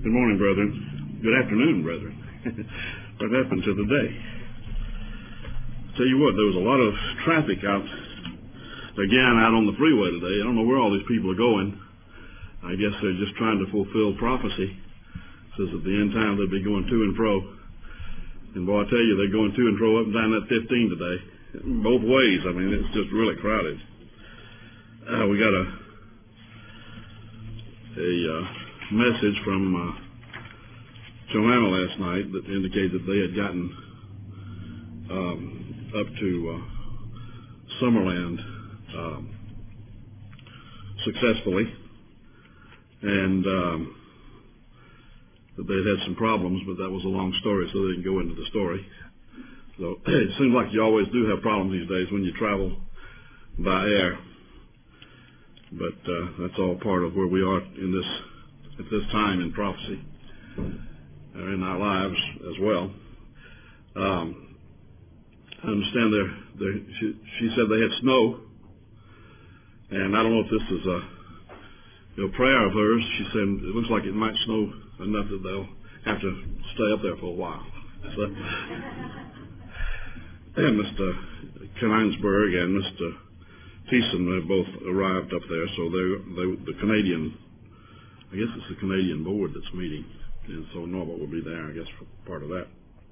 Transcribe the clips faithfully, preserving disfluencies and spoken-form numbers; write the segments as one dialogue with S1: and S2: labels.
S1: Good morning, brethren. Good afternoon, brethren. What happened to the day? Tell you what, there was a lot of traffic out, again, out on the freeway today. I don't know where all these people are going. I guess they're just trying to fulfill prophecy. It says at the end time they'll be going to and fro. And boy, I tell you, they're going to and fro up and down that fifteen today. Both ways. I mean, it's just really crowded. Uh, we got a a uh, message from uh, Joanna last night that indicated that they had gotten um, up to uh, Summerland um, successfully, and um, that they had had some problems, but that was a long story, so they didn't go into the story. So it seems like you always do have problems these days when you travel by air, but uh, that's all part of where we are in this at this time in prophecy, or in our lives as well. Um, I understand there. She, she said they had snow, and I don't know if this is a you know, prayer of hers. She said it looks like it might snow enough that they'll have to stay up there for a while. So, and Mister Kleinsberg and Mister Thiessen have both arrived up there, so they're they, the Canadian. I guess it's the Canadian board that's meeting, and so Norbert will be there, I guess, for part of that.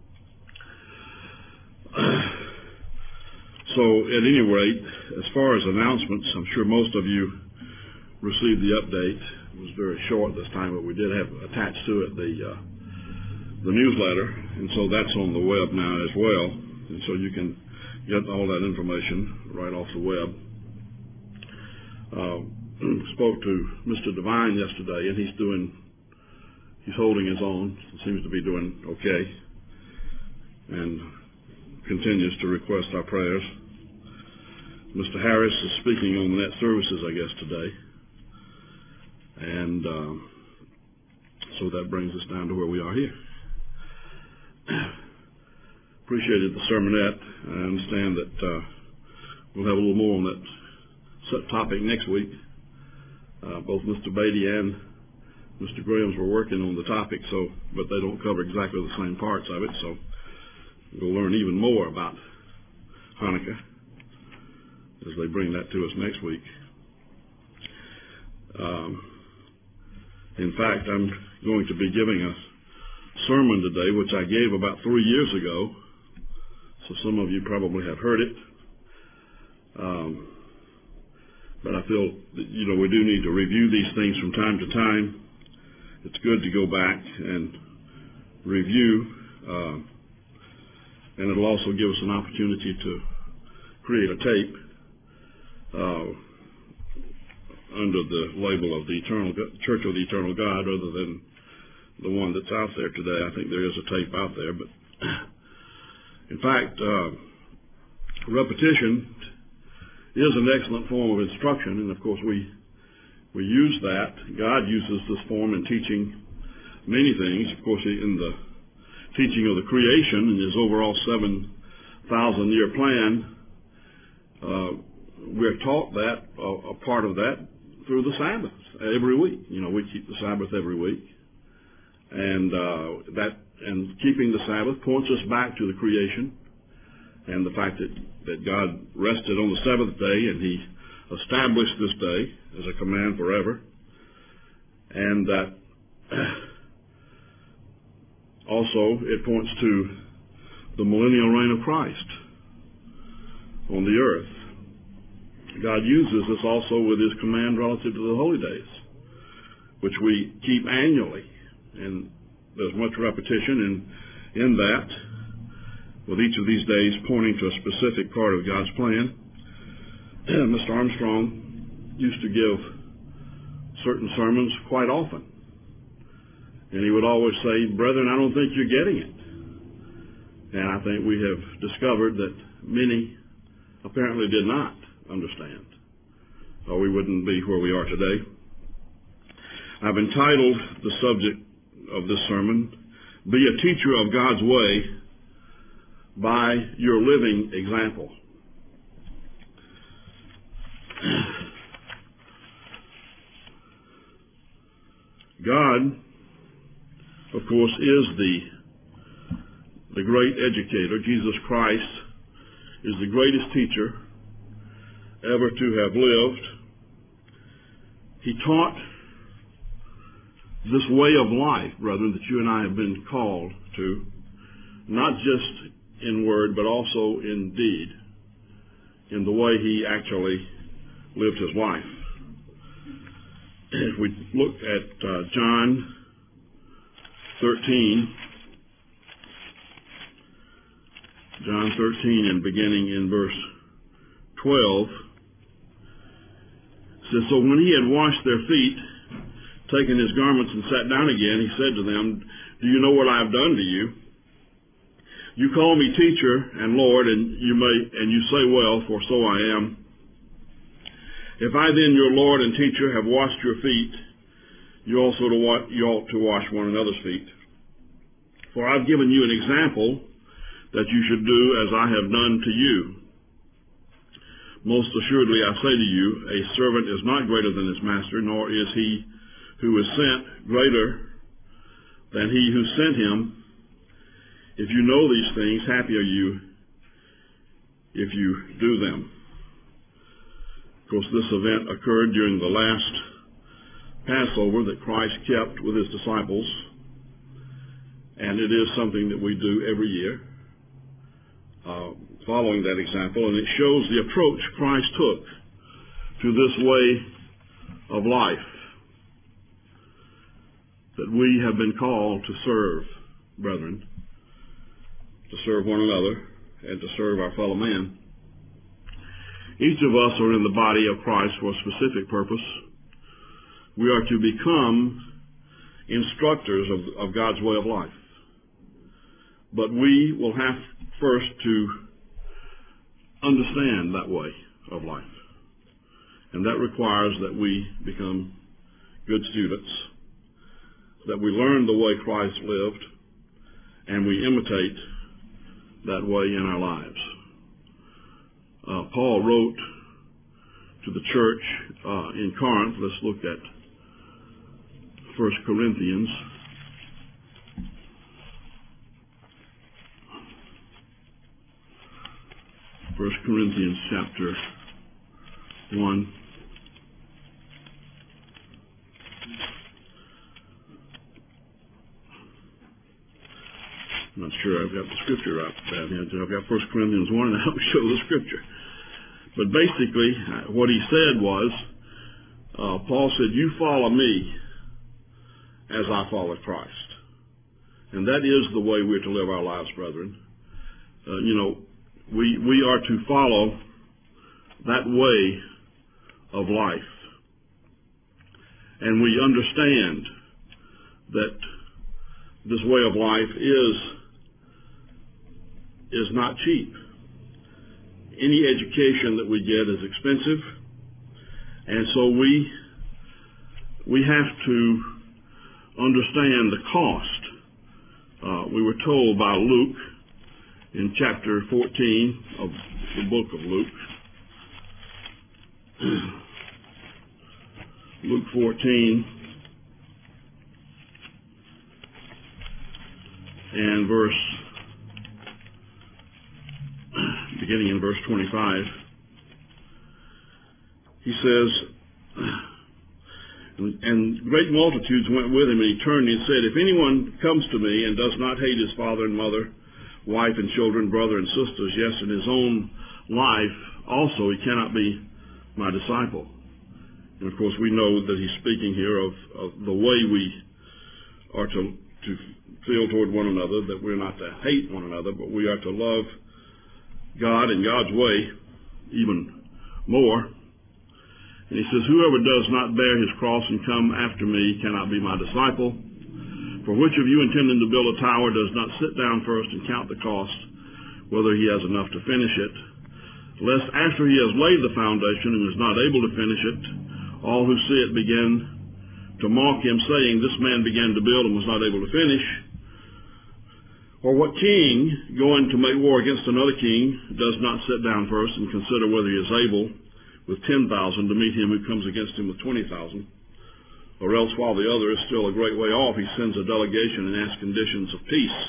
S1: So, at any rate, as far as announcements, I'm sure most of you received the update. It was very short this time, but we did have attached to it the uh, the newsletter, and so that's on the web now as well, and so you can get all that information right off the web. Uh, spoke to Mister Devine yesterday, and he's doing, he's holding his own, seems to be doing okay, and continues to request our prayers. Mister Harris is speaking on net services, I guess, today, and uh, so that brings us down to where we are here. Appreciated the sermonette. I understand that uh, we'll have a little more on that set topic next week. Uh, both Mister Beatty and Mister Grahams were working on the topic, so but they don't cover exactly the same parts of it, so we'll learn even more about Hanukkah as they bring that to us next week. Um, in fact, I'm going to be giving a sermon today, which I gave about three years ago, so some of you probably have heard it. Um, But I feel that, you know, we do need to review these things from time to time. It's good to go back and review, uh, and it'll also give us an opportunity to create a tape uh, under the label of the Eternal Church of the Eternal God, rather than the one that's out there today. I think there is a tape out there, but in fact, uh, repetition is an excellent form of instruction, and of course we we use that. God uses this form in teaching many things. Of course, in the teaching of the creation and his overall seven thousand year plan, uh, we're taught that uh, a part of that through the Sabbath every week. You know, we keep the Sabbath every week, and uh, that and keeping the Sabbath points us back to the creation and the fact that, that God rested on the seventh day, and he established this day as a command forever, and that also it points to the millennial reign of Christ on the earth. God uses this also with his command relative to the holy days, which we keep annually, and there's much repetition in, in that, with each of these days pointing to a specific part of God's plan. Mister Armstrong used to give certain sermons quite often, and he would always say, "Brethren, I don't think you're getting it." And I think we have discovered that many apparently did not understand, or we wouldn't be where we are today. I've entitled the subject of this sermon, "Be a Teacher of God's Way by Your Living Example." God of course, is the, the great educator. Jesus Christ is the greatest teacher ever to have lived. He taught this way of life, brethren, that you and I have been called to, not just in word, but also in deed, in the way he actually lived his life. If we look at uh, John thirteen, John thirteen, and beginning in verse twelve, it says, "So when he had washed their feet, taken his garments and sat down again, he said to them, 'Do you know what I have done to you? You call me teacher and Lord, and you may and you say, well, for so I am. If I then, your Lord and teacher, have washed your feet, you also to wa- you ought to wash one another's feet. For I've given you an example that you should do as I have done to you. Most assuredly I say to you, a servant is not greater than his master, nor is he who is sent greater than he who sent him. If you know these things, happy are you if you do them.'" Of course, this event occurred during the last Passover that Christ kept with his disciples, and it is something that we do every year, uh, following that example, and it shows the approach Christ took to this way of life that we have been called to serve, brethren, to serve one another and to serve our fellow man. Each of us are in the body of Christ for a specific purpose. We are to become instructors of, of God's way of life. But we will have first to understand that way of life. And that requires that we become good students, that we learn the way Christ lived, and we imitate that way in our lives. Uh, Paul wrote to the church uh, in Corinth. Let's look at First Corinthians. First Corinthians chapter one. I'm not sure I've got the scripture right down here. I've got First Corinthians one, and I'll show the scripture. But basically, what he said was, uh, Paul said, "You follow me as I follow Christ." And that is the way we're to live our lives, brethren. Uh, you know, we we are to follow that way of life. And we understand that this way of life is is not cheap. Any education that we get is expensive, and so we we have to understand the cost. Uh, we were told by Luke in chapter fourteen of the book of Luke, Luke fourteen and verse beginning in verse twenty-five, he says, "And great multitudes went with him, and he turned and said, 'If anyone comes to me and does not hate his father and mother, wife and children, brother and sisters, yes, in his own life also, he cannot be my disciple.'" And of course, we know that he's speaking here of, of the way we are to, to feel toward one another, that we're not to hate one another, but we are to love God and God's way even more. And he says, "Whoever does not bear his cross and come after me cannot be my disciple. For which of you intending to build a tower does not sit down first and count the cost, whether he has enough to finish it, lest after he has laid the foundation and is not able to finish it, all who see it begin to mock him, saying, 'This man began to build and was not able to finish.' Or what king, going to make war against another king, does not sit down first and consider whether he is able with ten thousand to meet him who comes against him with twenty thousand? Or else, while the other is still a great way off, he sends a delegation and asks conditions of peace.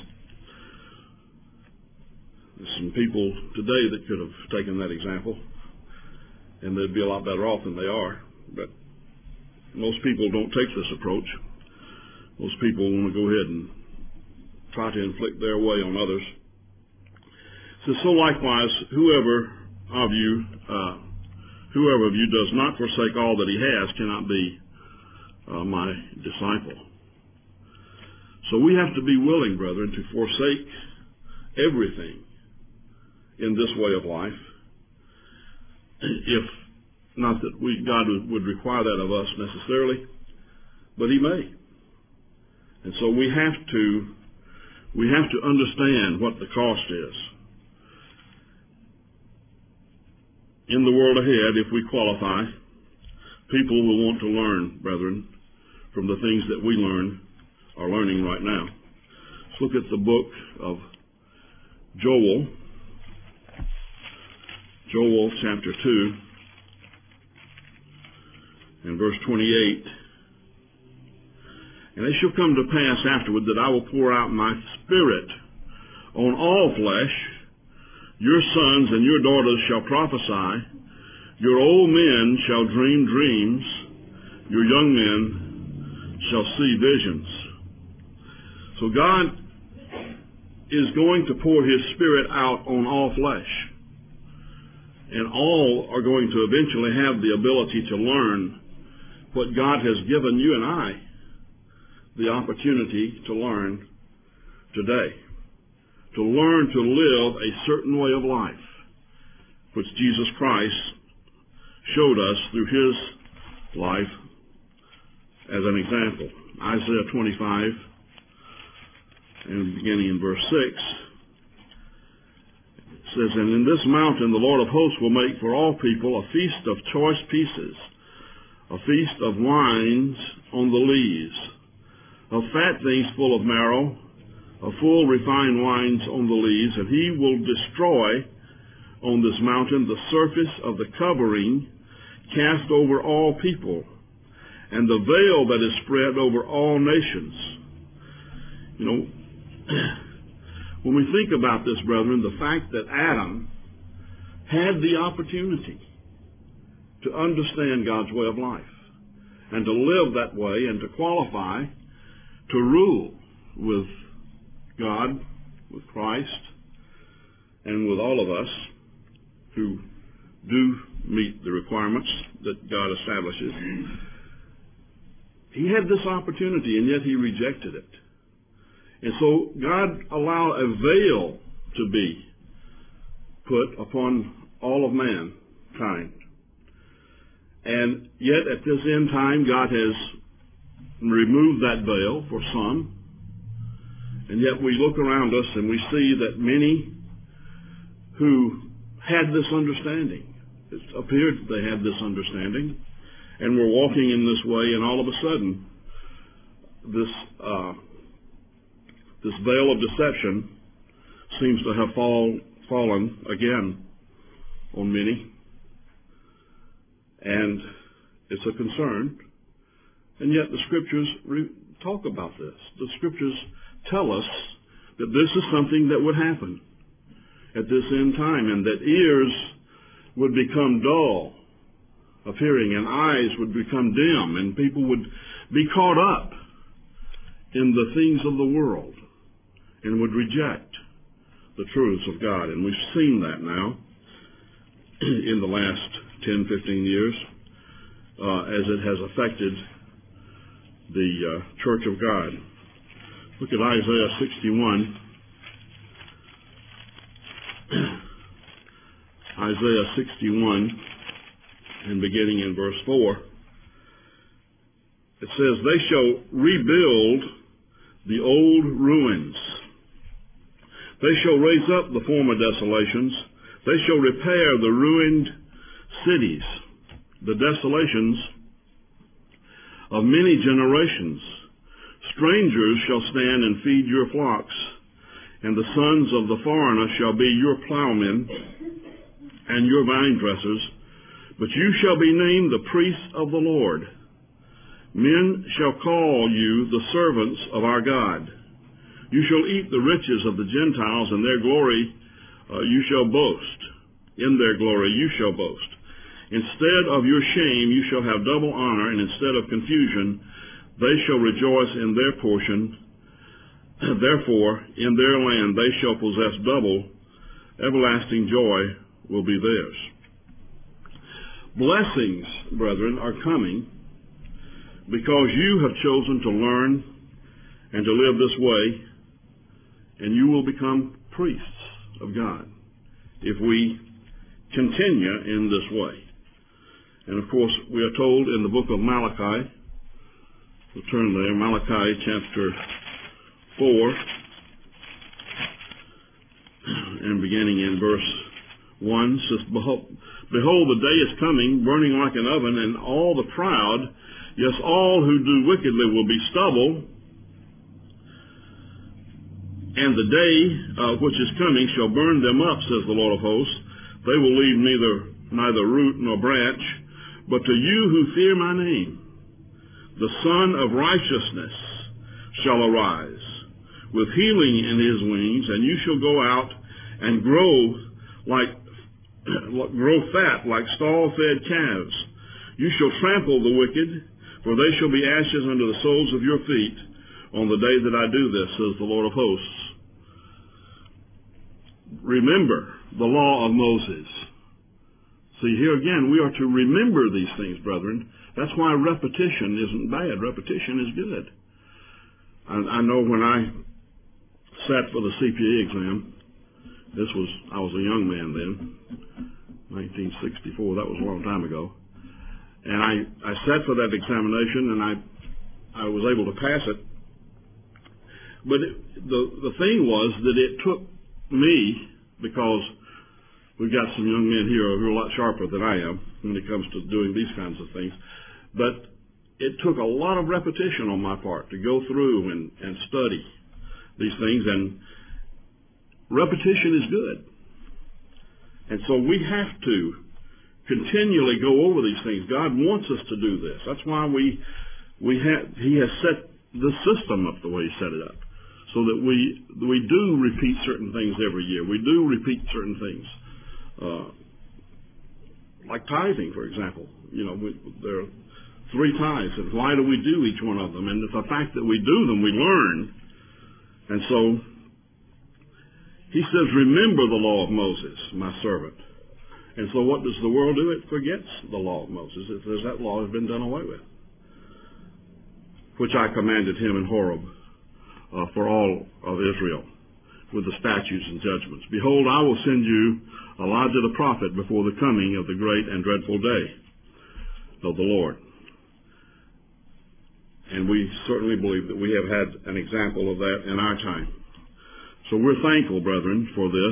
S1: There's some people today that could have taken that example, and they'd be a lot better off than they are. But most people don't take this approach. Most people want to go ahead and try to inflict their way on others. So, so likewise, whoever of you, uh, whoever of you does not forsake all that he has cannot be uh, my disciple. So we have to be willing, brethren, to forsake everything in this way of life. If not that we, God would require that of us necessarily, but he may. And so we have to, we have to understand what the cost is. In the world ahead, if we qualify, people will want to learn, brethren, from the things that we learn, are learning right now. Let's look at the book of Joel, Joel chapter two, and verse twenty-eight. And it shall come to pass afterward that I will pour out my spirit on all flesh. Your sons and your daughters shall prophesy. Your old men shall dream dreams. Your young men shall see visions. So God is going to pour his spirit out on all flesh. And all are going to eventually have the ability to learn what God has given you and I the opportunity to learn today. To learn to live a certain way of life, which Jesus Christ showed us through his life as an example. Isaiah twenty-five, and beginning in verse six, it says, And in this mountain the Lord of hosts will make for all people a feast of choice pieces, a feast of wines on the lees, of fat things full of marrow, of full refined wines on the lees, and he will destroy on this mountain the surface of the covering cast over all people, and the veil that is spread over all nations. You know, when we think about this, brethren, the fact that Adam had the opportunity to understand God's way of life and to live that way and to qualify to rule with God, with Christ, and with all of us who do meet the requirements that God establishes. He had this opportunity, and yet he rejected it. And so God allowed a veil to be put upon all of mankind. And yet at this end time, God has removed that veil for some. And yet we look around us and we see that many who had this understanding, it appeared that they had this understanding, and were walking in this way, and all of a sudden, this uh, this veil of deception seems to have fall, fallen again on many. And it's a concern. And yet the Scriptures re- talk about this. The Scriptures tell us that this is something that would happen at this end time, and that ears would become dull of hearing, and eyes would become dim, and people would be caught up in the things of the world and would reject the truths of God. And we've seen that now in the last ten, fifteen years uh, as it has affected the uh, Church of God. Look at Isaiah sixty-one. Isaiah sixty-one, and beginning in verse four, it says, They shall rebuild the old ruins. They shall raise up the former desolations. They shall repair the ruined cities, the desolations of many generations. Strangers shall stand and feed your flocks, and the sons of the foreigner shall be your plowmen and your vine dressers, but you shall be named the priests of the Lord. Men shall call you the servants of our God. You shall eat the riches of the Gentiles, and their glory uh, you shall boast. In their glory you shall boast. Instead of your shame you shall have double honor, and instead of confusion they shall rejoice in their portion. Therefore, in their land they shall possess double. Everlasting joy will be theirs. Blessings, brethren, are coming because you have chosen to learn and to live this way, and you will become priests of God if we continue in this way. And of course, we are told in the book of Malachi, we'll turn there, Malachi chapter four, and beginning in verse one, says, Behold, behold, the day is coming, burning like an oven, and all the proud, yes, all who do wickedly will be stubble. And the day uh, which is coming shall burn them up, says the Lord of hosts. They will leave neither neither root nor branch. But to you who fear my name, the Son of Righteousness shall arise with healing in his wings, and you shall go out and grow like grow fat like stall-fed calves. You shall trample the wicked, for they shall be ashes under the soles of your feet on the day that I do this, says the Lord of hosts. Remember the law of Moses. See, here again, we are to remember these things, brethren. That's why repetition isn't bad. Repetition is good. I, I know when I sat for the C P A exam, this was, I was a young man then, nineteen sixty-four, that was a long time ago. And I, I sat for that examination, and I, I was able to pass it. But it, the, the thing was that it took me, because we've got some young men here who are a lot sharper than I am when it comes to doing these kinds of things. But it took a lot of repetition on my part to go through and, and study these things. And repetition is good. And so we have to continually go over these things. God wants us to do this. That's why we we have He has set the system up the way He set it up, so that we we do repeat certain things every year. We do repeat certain things. Uh, like tithing, for example. You know, we, there are three tithes, and why do we do each one of them? And it's the fact that we do them, we learn. And so, he says, remember the law of Moses, my servant. And so what does the world do? It forgets the law of Moses. It says that law has been done away with, which I commanded him in Horeb uh, for all of Israel, with the statutes and judgments. Behold, I will send you Elijah the prophet before the coming of the great and dreadful day of the Lord. And we certainly believe that we have had an example of that in our time. So we're thankful, brethren, for this.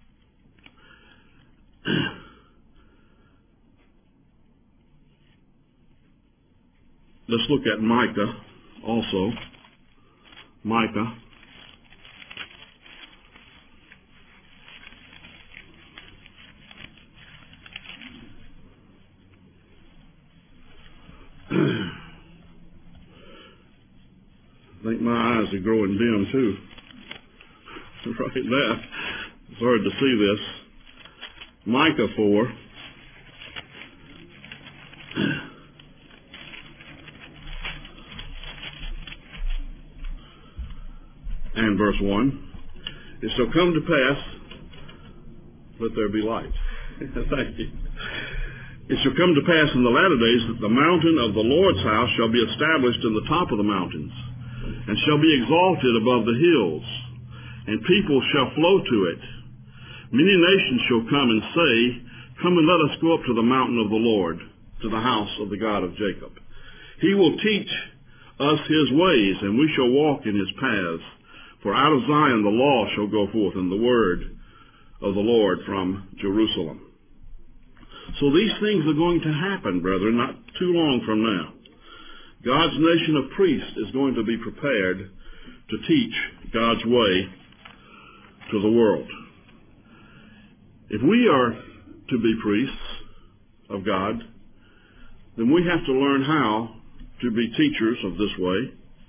S1: Let's look at Micah also. Micah. I think my eyes are growing dim too. Right there. It's hard to see this. Micah four. And verse one. It shall come to pass, let there be light. Thank you. It shall come to pass in the latter days that the mountain of the Lord's house shall be established in the top of the mountains, and shall be exalted above the hills, and people shall flow to it. Many nations shall come and say, come and let us go up to the mountain of the Lord, to the house of the God of Jacob. He will teach us his ways, and we shall walk in his paths. For out of Zion the law shall go forth, and the word of the Lord from Jerusalem. So these things are going to happen, brethren, not too long from now. God's nation of priests is going to be prepared to teach God's way to the world. If we are to be priests of God, then we have to learn how to be teachers of this way.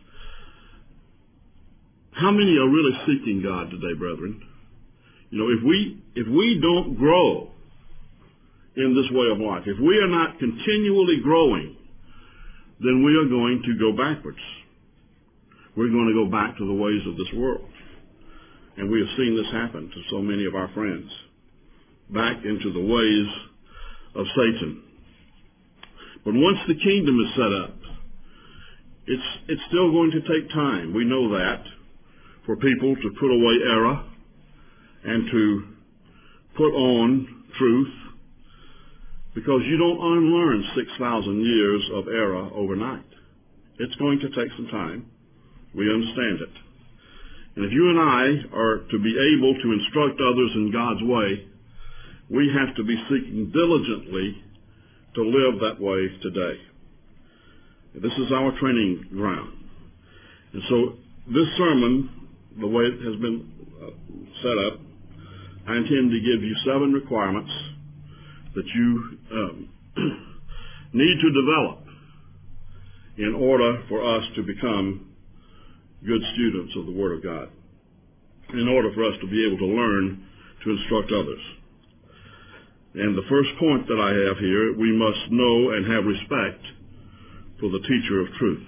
S1: How many are really seeking God today, brethren? You know, if we if we don't grow in this way of life, if we are not continually growing, then we are going to go backwards. We're going to go back to the ways of this world. And we have seen this happen to so many of our friends, back into the ways of Satan. But once the kingdom is set up, it's it's still going to take time. We know that, for people to put away error and to put on truth, because you don't unlearn six thousand years of error overnight. It's going to take some time. We understand it. And if you and I are to be able to instruct others in God's way, we have to be seeking diligently to live that way today. This is our training ground. And so this sermon, the way it has been uh, set up, I intend to give you seven requirements that you um, need to develop in order for us to become good students of the Word of God, in order for us to be able to learn to instruct others. And the first point that I have here, we must know and have respect for the teacher of truth.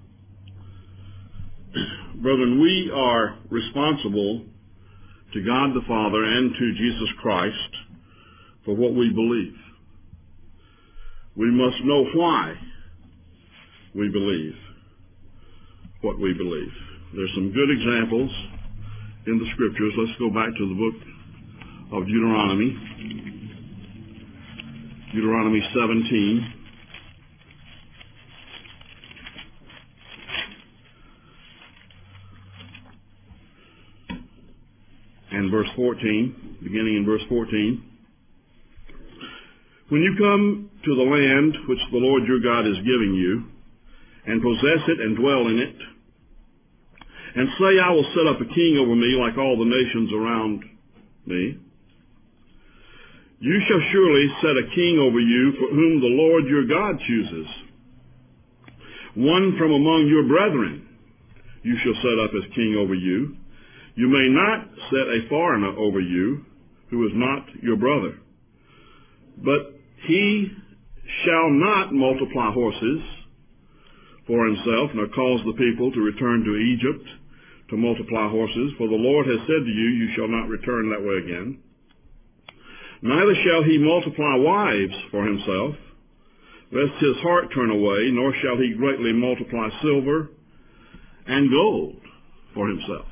S1: Brethren, we are responsible to God the Father and to Jesus Christ for what we believe. We must know why we believe what we believe. There's some good examples in the Scriptures. Let's go back to the book of Deuteronomy. Deuteronomy seventeen. And verse fourteen, beginning in verse fourteen. When you come to the land which the Lord your God is giving you, and possess it and dwell in it, and say, I will set up a king over me like all the nations around me, you shall surely set a king over you for whom the Lord your God chooses. One from among your brethren you shall set up as king over you. You may not set a foreigner over you who is not your brother. But he shall not multiply horses for himself, nor cause the people to return to Egypt to multiply horses. For the Lord has said to you, you shall not return that way again. Neither shall he multiply wives for himself, lest his heart turn away, nor shall he greatly multiply silver and gold for himself.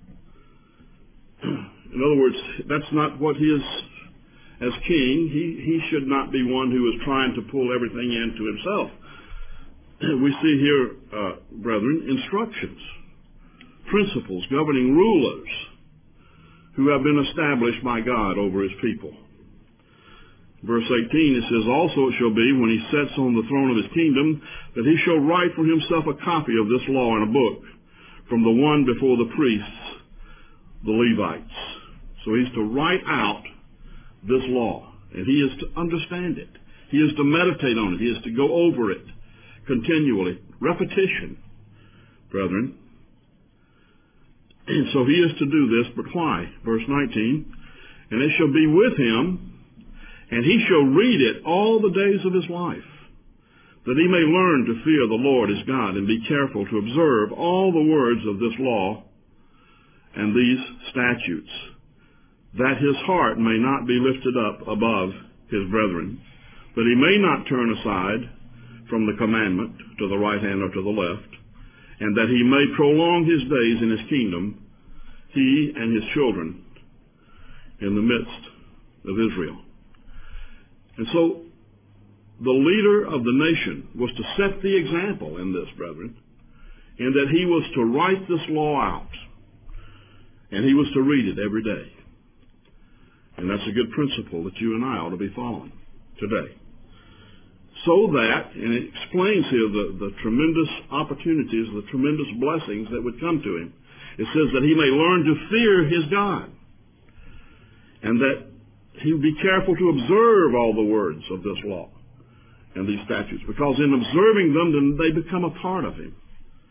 S1: In other words, that's not what he is as king. He, he should not be one who is trying to pull everything into himself. We see here, uh, brethren, instructions, principles governing rulers who have been established by God over his people. Verse eighteen, it says, also it shall be, when he sits on the throne of his kingdom, that he shall write for himself a copy of this law in a book, from the one before the priests, the Levites. So he's to write out this law, and he is to understand it. He is to meditate on it. He is to go over it continually. Repetition, brethren. And so he is to do this, but why? Verse nineteen, and it shall be with him, and he shall read it all the days of his life, that he may learn to fear the Lord his God, and be careful to observe all the words of this law and these statutes, that his heart may not be lifted up above his brethren, that he may not turn aside from the commandment to the right hand or to the left, and that he may prolong his days in his kingdom, he and his children in the midst of Israel. And so the leader of the nation was to set the example in this, brethren, in that he was to write this law out, and he was to read it every day. And that's a good principle that you and I ought to be following today. So that, and it explains here the, the tremendous opportunities, the tremendous blessings that would come to him. It says that he may learn to fear his God, and that he would be careful to observe all the words of this law and these statutes, because in observing them, then they become a part of him.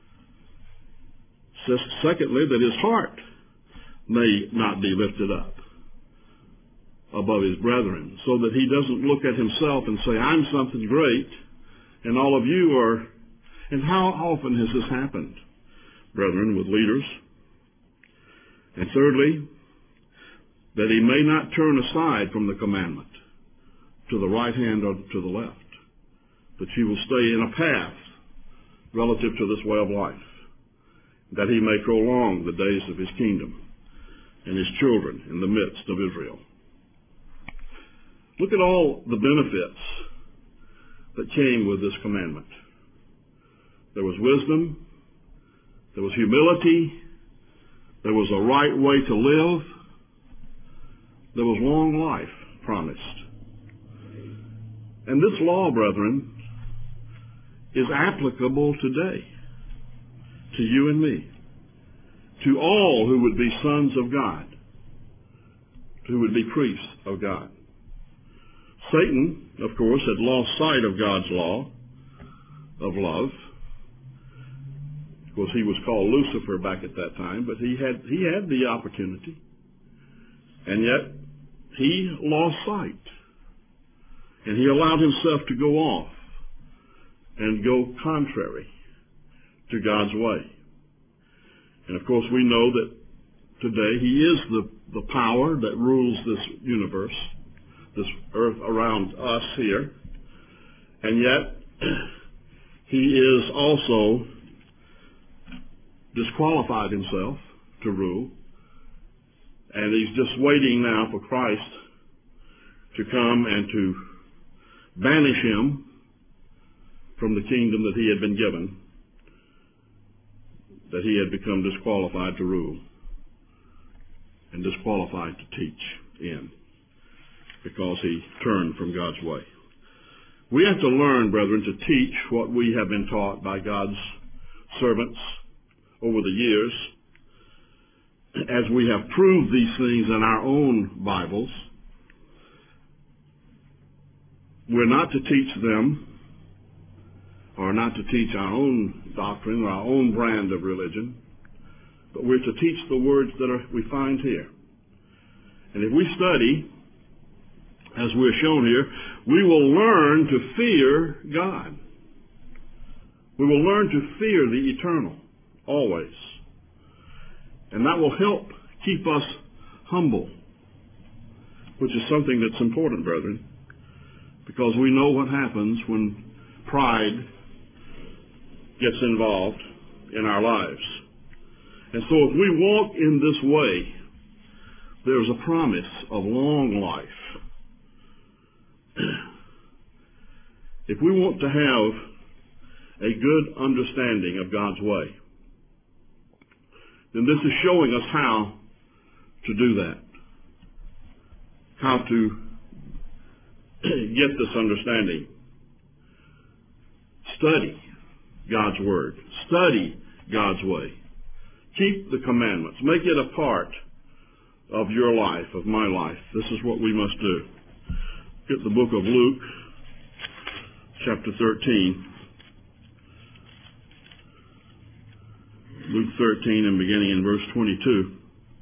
S1: Says, secondly, that his heart may not be lifted up above his brethren, so that he doesn't look at himself and say, I'm something great, and all of you are. And how often has this happened, brethren, with leaders? And thirdly, that he may not turn aside from the commandment to the right hand or to the left, that he will stay in a path relative to this way of life, that he may prolong the days of his kingdom and his children in the midst of Israel. Look at all the benefits that came with this commandment. There was wisdom, there was humility, there was a right way to live, there was long life promised. And this law, brethren, is applicable today to you and me, to all who would be sons of God, who would be priests of God. Satan, of course, had lost sight of God's law of love. Of course, he was called Lucifer back at that time, but he had he had the opportunity, and yet he lost sight, and he allowed himself to go off and go contrary to God's way. And of course, we know that today he is the, the power that rules this universe, this earth around us here, and yet he is also disqualified himself to rule, and he's just waiting now for Christ to come and to banish him from the kingdom that he had been given, that he had become disqualified to rule and disqualified to teach in, because he turned from God's way. We have to learn, brethren, to teach what we have been taught by God's servants over the years, as we have proved these things in our own Bibles. We're not to teach them, or not to teach our own doctrine or our own brand of religion, but we're to teach the words that are, we find here. And if we study, as we're shown here, we will learn to fear God. We will learn to fear the eternal, always. And that will help keep us humble, which is something that's important, brethren, because we know what happens when pride gets involved in our lives. And so if we walk in this way, there's a promise of long life. If we want to have a good understanding of God's way, then this is showing us how to do that, how to get this understanding. Study God's Word. Study God's way. Keep the commandments. Make it a part of your life, of my life. This is what we must do. Get the book of Luke, chapter thirteen. Luke thirteen, and beginning in verse twenty-two.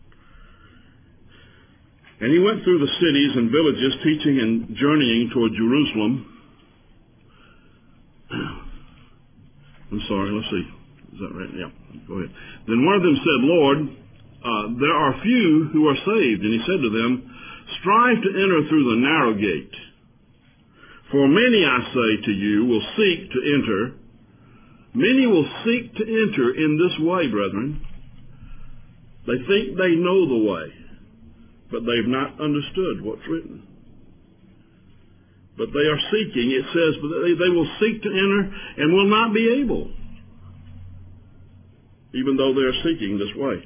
S1: And he went through the cities and villages, teaching and journeying toward Jerusalem. I'm sorry, let's see. Is that right? Yeah, go ahead. Then one of them said, Lord, uh, there are few who are saved. And he said to them, strive to enter through the narrow gate. For many, I say to you, will seek to enter. Many will seek to enter in this way, brethren. They think they know the way, but they've not understood what's written. But they are seeking, it says, but they, they will seek to enter and will not be able, even though they are seeking this way.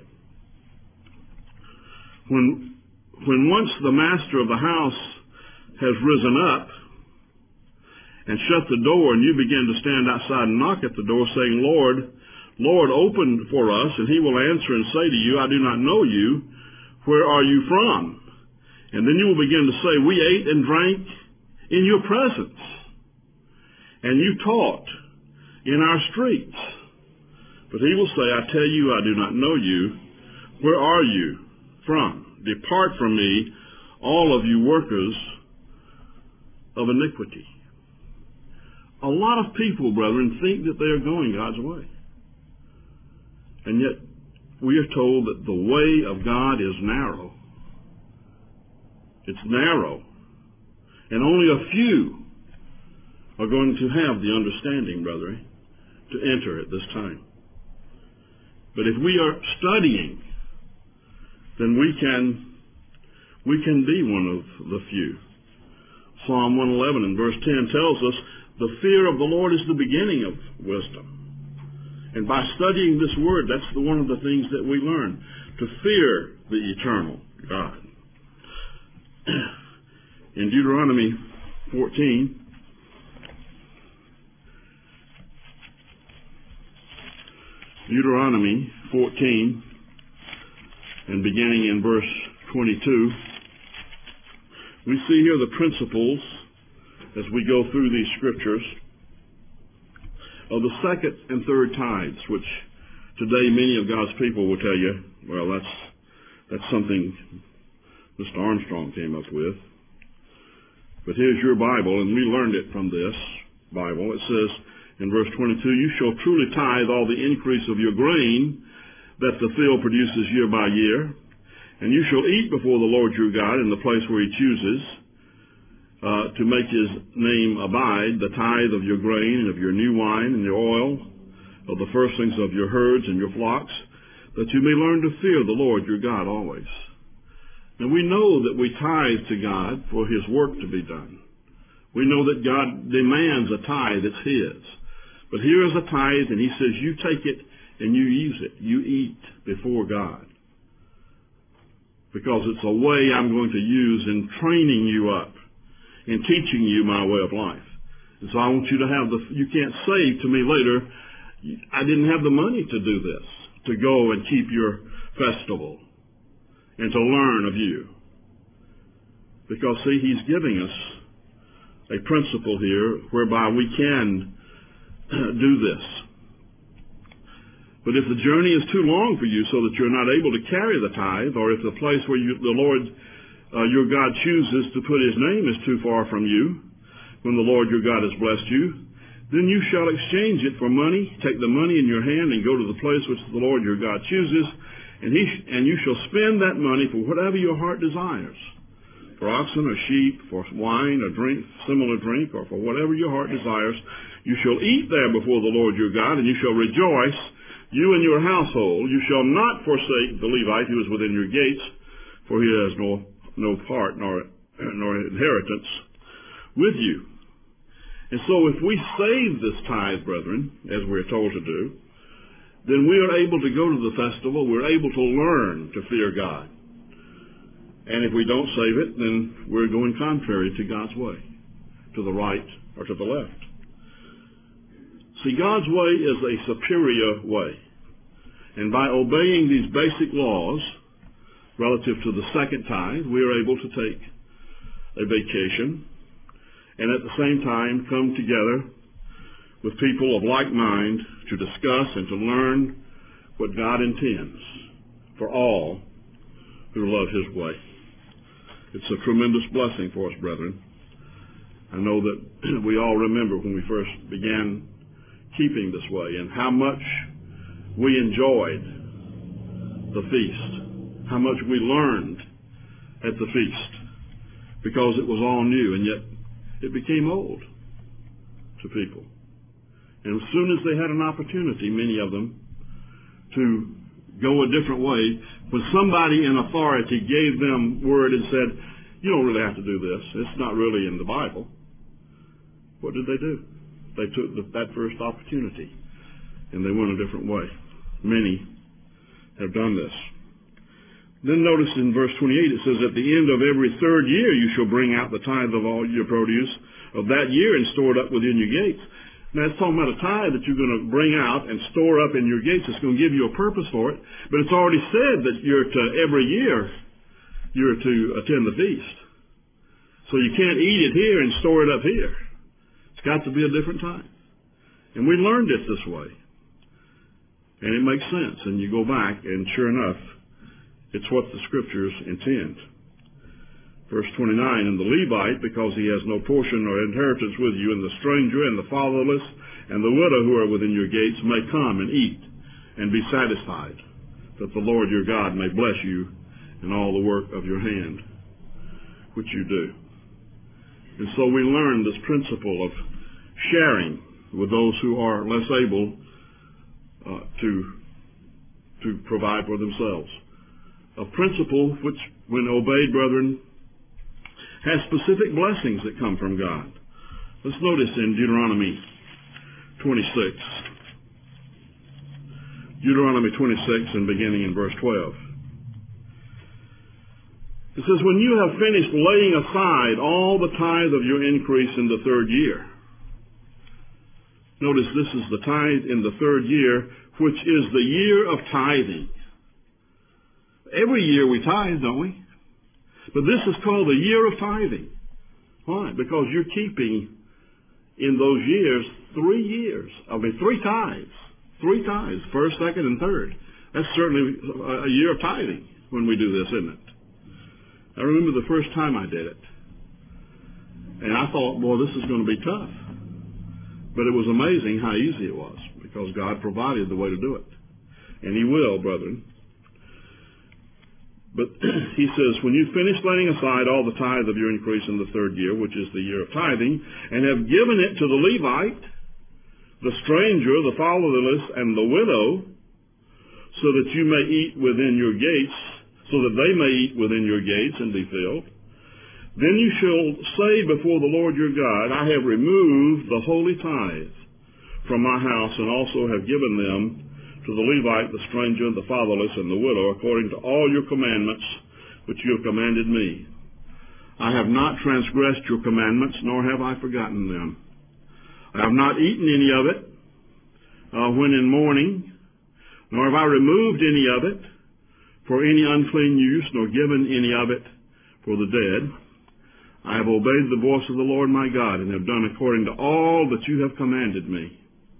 S1: When, when once the master of the house has risen up and shut the door, and you begin to stand outside and knock at the door, saying, Lord, Lord, open for us, and he will answer and say to you, I do not know you. Where are you from? And then you will begin to say, we ate and drank in your presence, and you taught in our streets. But he will say, I tell you, I do not know you. Where are you from? Depart from me, all of you workers of iniquity. A lot of people, brethren, think that they are going God's way. And yet, we are told that the way of God is narrow. It's narrow. And only a few are going to have the understanding, brethren, to enter at this time. But if we are studying, then we can we can be one of the few. Psalm one eleven and verse ten tells us, the fear of the Lord is the beginning of wisdom. And by studying this word, that's the, one of the things that we learn, to fear the eternal God. In Deuteronomy fourteen, Deuteronomy fourteen, and beginning in verse twenty-two, we see here the principles as we go through these scriptures of the second and third tithes, which today many of God's people will tell you, well, that's that's something Mister Armstrong came up with. But here's your Bible, and we learned it from this Bible. It says in verse twenty-two, you shall truly tithe all the increase of your grain that the field produces year by year, and you shall eat before the Lord your God in the place where he chooses uh, to make his name abide, the tithe of your grain and of your new wine and your oil, of the firstlings of your herds and your flocks, that you may learn to fear the Lord your God always. Now we know that we tithe to God for his work to be done. We know that God demands a tithe, it's his. But here is a tithe, and he says you take it and you use it. You eat before God. Because it's a way I'm going to use in training you up, in teaching you my way of life. And so I want you to have the, you can't say to me later, I didn't have the money to do this, to go and keep your festival and to learn of you. Because see, he's giving us a principle here whereby we can do this. But if the journey is too long for you so that you're not able to carry the tithe, or if the place where you, the Lord uh, your God chooses to put his name is too far from you, when the Lord your God has blessed you, then you shall exchange it for money, take the money in your hand and go to the place which the Lord your God chooses, and, he, and you shall spend that money for whatever your heart desires, for oxen or sheep, for wine or drink, similar drink, or for whatever your heart desires. You shall eat there before the Lord your God, and you shall rejoice, you and your household. You shall not forsake the Levite who is within your gates, for he has no no part nor nor inheritance with you. And so if we save this tithe, brethren, as we're told to do, then we are able to go to the festival. We're able to learn to fear God. And if we don't save it, then we're going contrary to God's way, to the right or to the left. See, God's way is a superior way. And by obeying these basic laws relative to the second tithe, we are able to take a vacation and at the same time come together with people of like mind to discuss and to learn what God intends for all who love his way. It's a tremendous blessing for us, brethren. I know that we all remember when we first began keeping this way and how much we enjoyed the feast, how much we learned at the feast, because it was all new, and yet it became old to people. And as soon as they had an opportunity, many of them, to go a different way, when somebody in authority gave them word and said, you don't really have to do this, it's not really in the Bible, what did they do? They took the, that first opportunity, and they went a different way. Many have done this. Then notice in verse twenty-eight, it says, at the end of every third year you shall bring out the tithe of all your produce of that year and store it up within your gates. Now it's talking about a tithe that you're going to bring out and store up in your gates. It's going to give you a purpose for it, but it's already said that you're to, every year, you're to attend the feast. So you can't eat it here and store it up here. It's got to be a different tithe. And we learned it this way. And it makes sense. And you go back, and sure enough, it's what the Scriptures intend. Verse twenty-nine, and the Levite, because he has no portion or inheritance with you, and the stranger, and the fatherless, and the widow who are within your gates, may come and eat, and be satisfied, that the Lord your God may bless you in all the work of your hand, which you do. And so we learn this principle of sharing with those who are less able uh, to, to provide for themselves. A principle which, when obeyed, brethren, has specific blessings that come from God. Let's notice in Deuteronomy twenty-six. Deuteronomy twenty-six and beginning in verse twelve. It says, when you have finished laying aside all the tithe of your increase in the third year. Notice this is the tithe in the third year, which is the year of tithing. Every year we tithe, don't we? But this is called the year of tithing. Why? Because you're keeping in those years three years. I mean, three tithes. Three tithes. First, second, and third. That's certainly a year of tithing when we do this, isn't it? I remember the first time I did it. And I thought, boy, this is going to be tough. But it was amazing how easy it was because God provided the way to do it. And He will, brethren. But he says, when you finish laying aside all the tithe of your increase in the third year, which is the year of tithing, and have given it to the Levite, the stranger, the fatherless, and the widow, so that you may eat within your gates, so that they may eat within your gates and be filled, then you shall say before the Lord your God, I have removed the holy tithe from my house, and also have given them to the Levite, the stranger, the fatherless, and the widow, according to all your commandments which you have commanded me. I have not transgressed your commandments, nor have I forgotten them. I have not eaten any of it uh, when in mourning, nor have I removed any of it for any unclean use, nor given any of it for the dead. I have obeyed the voice of the Lord my God, and have done according to all that you have commanded me.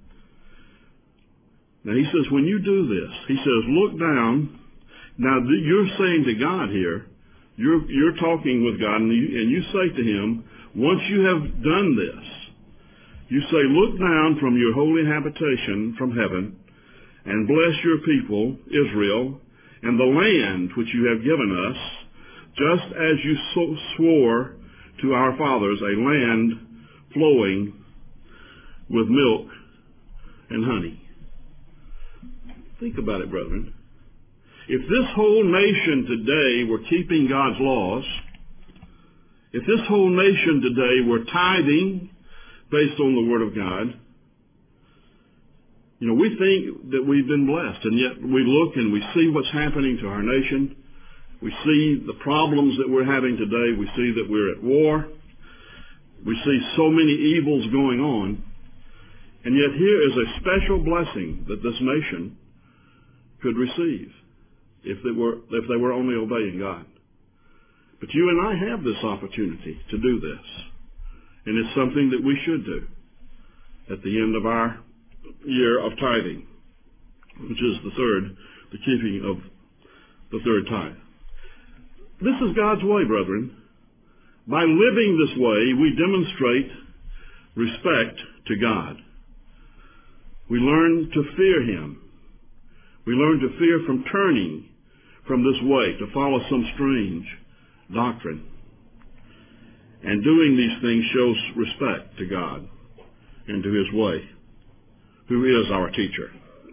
S1: Now he says, when you do this, he says, look down. Now you're saying to God here, you're, you're talking with God, and you, and you say to Him, once you have done this, you say, look down from your holy habitation from heaven, and bless your people, Israel, and the land which you have given us, just as you so swore to our fathers, a land flowing with milk and honey. Think about it, brethren. If this whole nation today were keeping God's laws, if this whole nation today were tithing based on the Word of God, you know, we think that we've been blessed, and yet we look and we see what's happening to our nation. We see the problems that we're having today. We see that we're at war. We see so many evils going on. And yet here is a special blessing that this nation could receive if they were if they were only obeying God. But you and I have this opportunity to do this. And it's something that we should do at the end of our year of tithing, which is the third, the keeping of the third tithe. This is God's way, brethren. By living this way, we demonstrate respect to God. We learn to fear Him. We learn to fear from turning from this way to follow some strange doctrine. And doing these things shows respect to God and to His way, who is our teacher.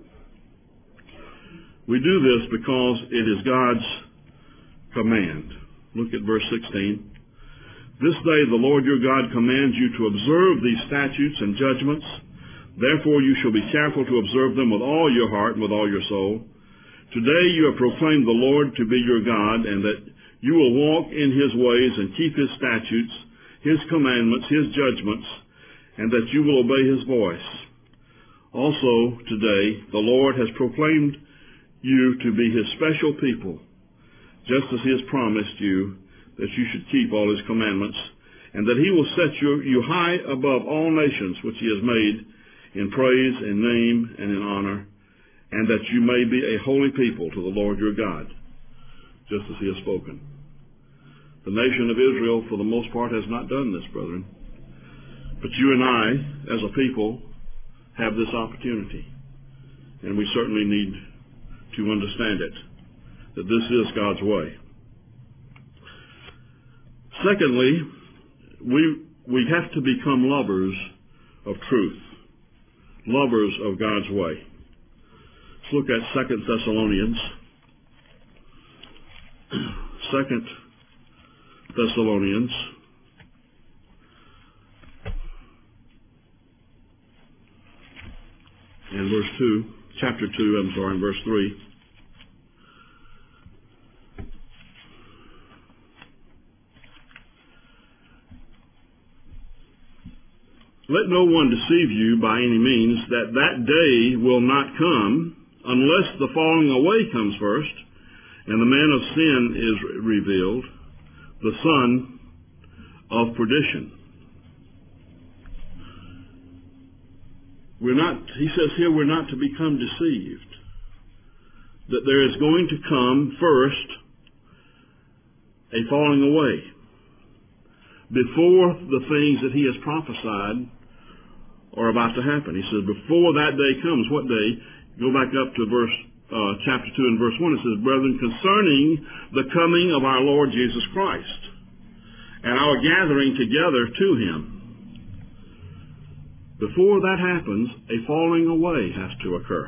S1: We do this because it is God's command. Look at verse sixteen. This day the Lord your God commands you to observe these statutes and judgments. Therefore you shall be careful to observe them with all your heart and with all your soul. Today you have proclaimed the Lord to be your God, and that you will walk in His ways and keep His statutes, His commandments, His judgments, and that you will obey His voice. Also today the Lord has proclaimed you to be His special people, just as He has promised you that you should keep all His commandments and that he will set you, you high above all nations which he has made in praise and name and in honor, and that you may be a holy people to the Lord your God, just as he has spoken. The nation of Israel, for the most part, has not done this, brethren. But you and I, as a people, have this opportunity. And we certainly need to understand it, that this is God's way. Secondly, we we have to become lovers of truth, lovers of God's way. Let's look at Second Thessalonians. Second Thessalonians. In verse two, chapter two, I'm sorry, in verse three. Let no one deceive you by any means, that that day will not come unless the falling away comes first, and the man of sin is revealed, the son of perdition. We're not, he says here, we're not to become deceived. That there is going to come first a falling away before the things that he has prophesied are about to happen. He says, before that day comes, what day? Go back up to verse uh, chapter two and verse one. It says, brethren, concerning the coming of our Lord Jesus Christ and our gathering together to him. Before that happens, a falling away has to occur.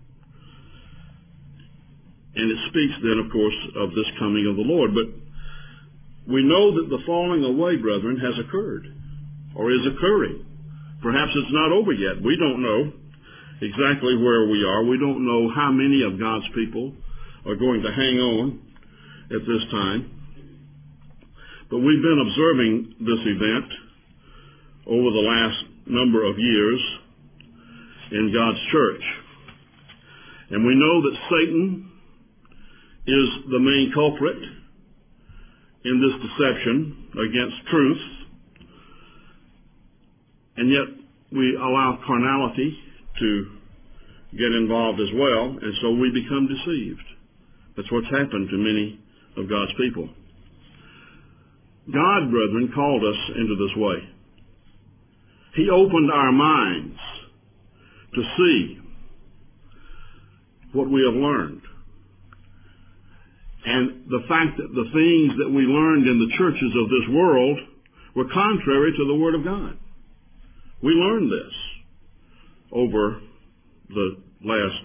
S1: And it speaks then, of course, of this coming of the Lord. But we know that the falling away, brethren, has occurred or is occurring. Perhaps it's not over yet. We don't know exactly where we are. We don't know how many of God's people are going to hang on at this time. But we've been observing this event over the last number of years in God's church. And we know that Satan is the main culprit in this deception against truth. And yet we allow carnality to get involved as well, and so we become deceived. That's what's happened to many of God's people. God, brethren, called us into this way. He opened our minds to see what we have learned. And the fact that the things that we learned in the churches of this world were contrary to the Word of God. We learned this over the last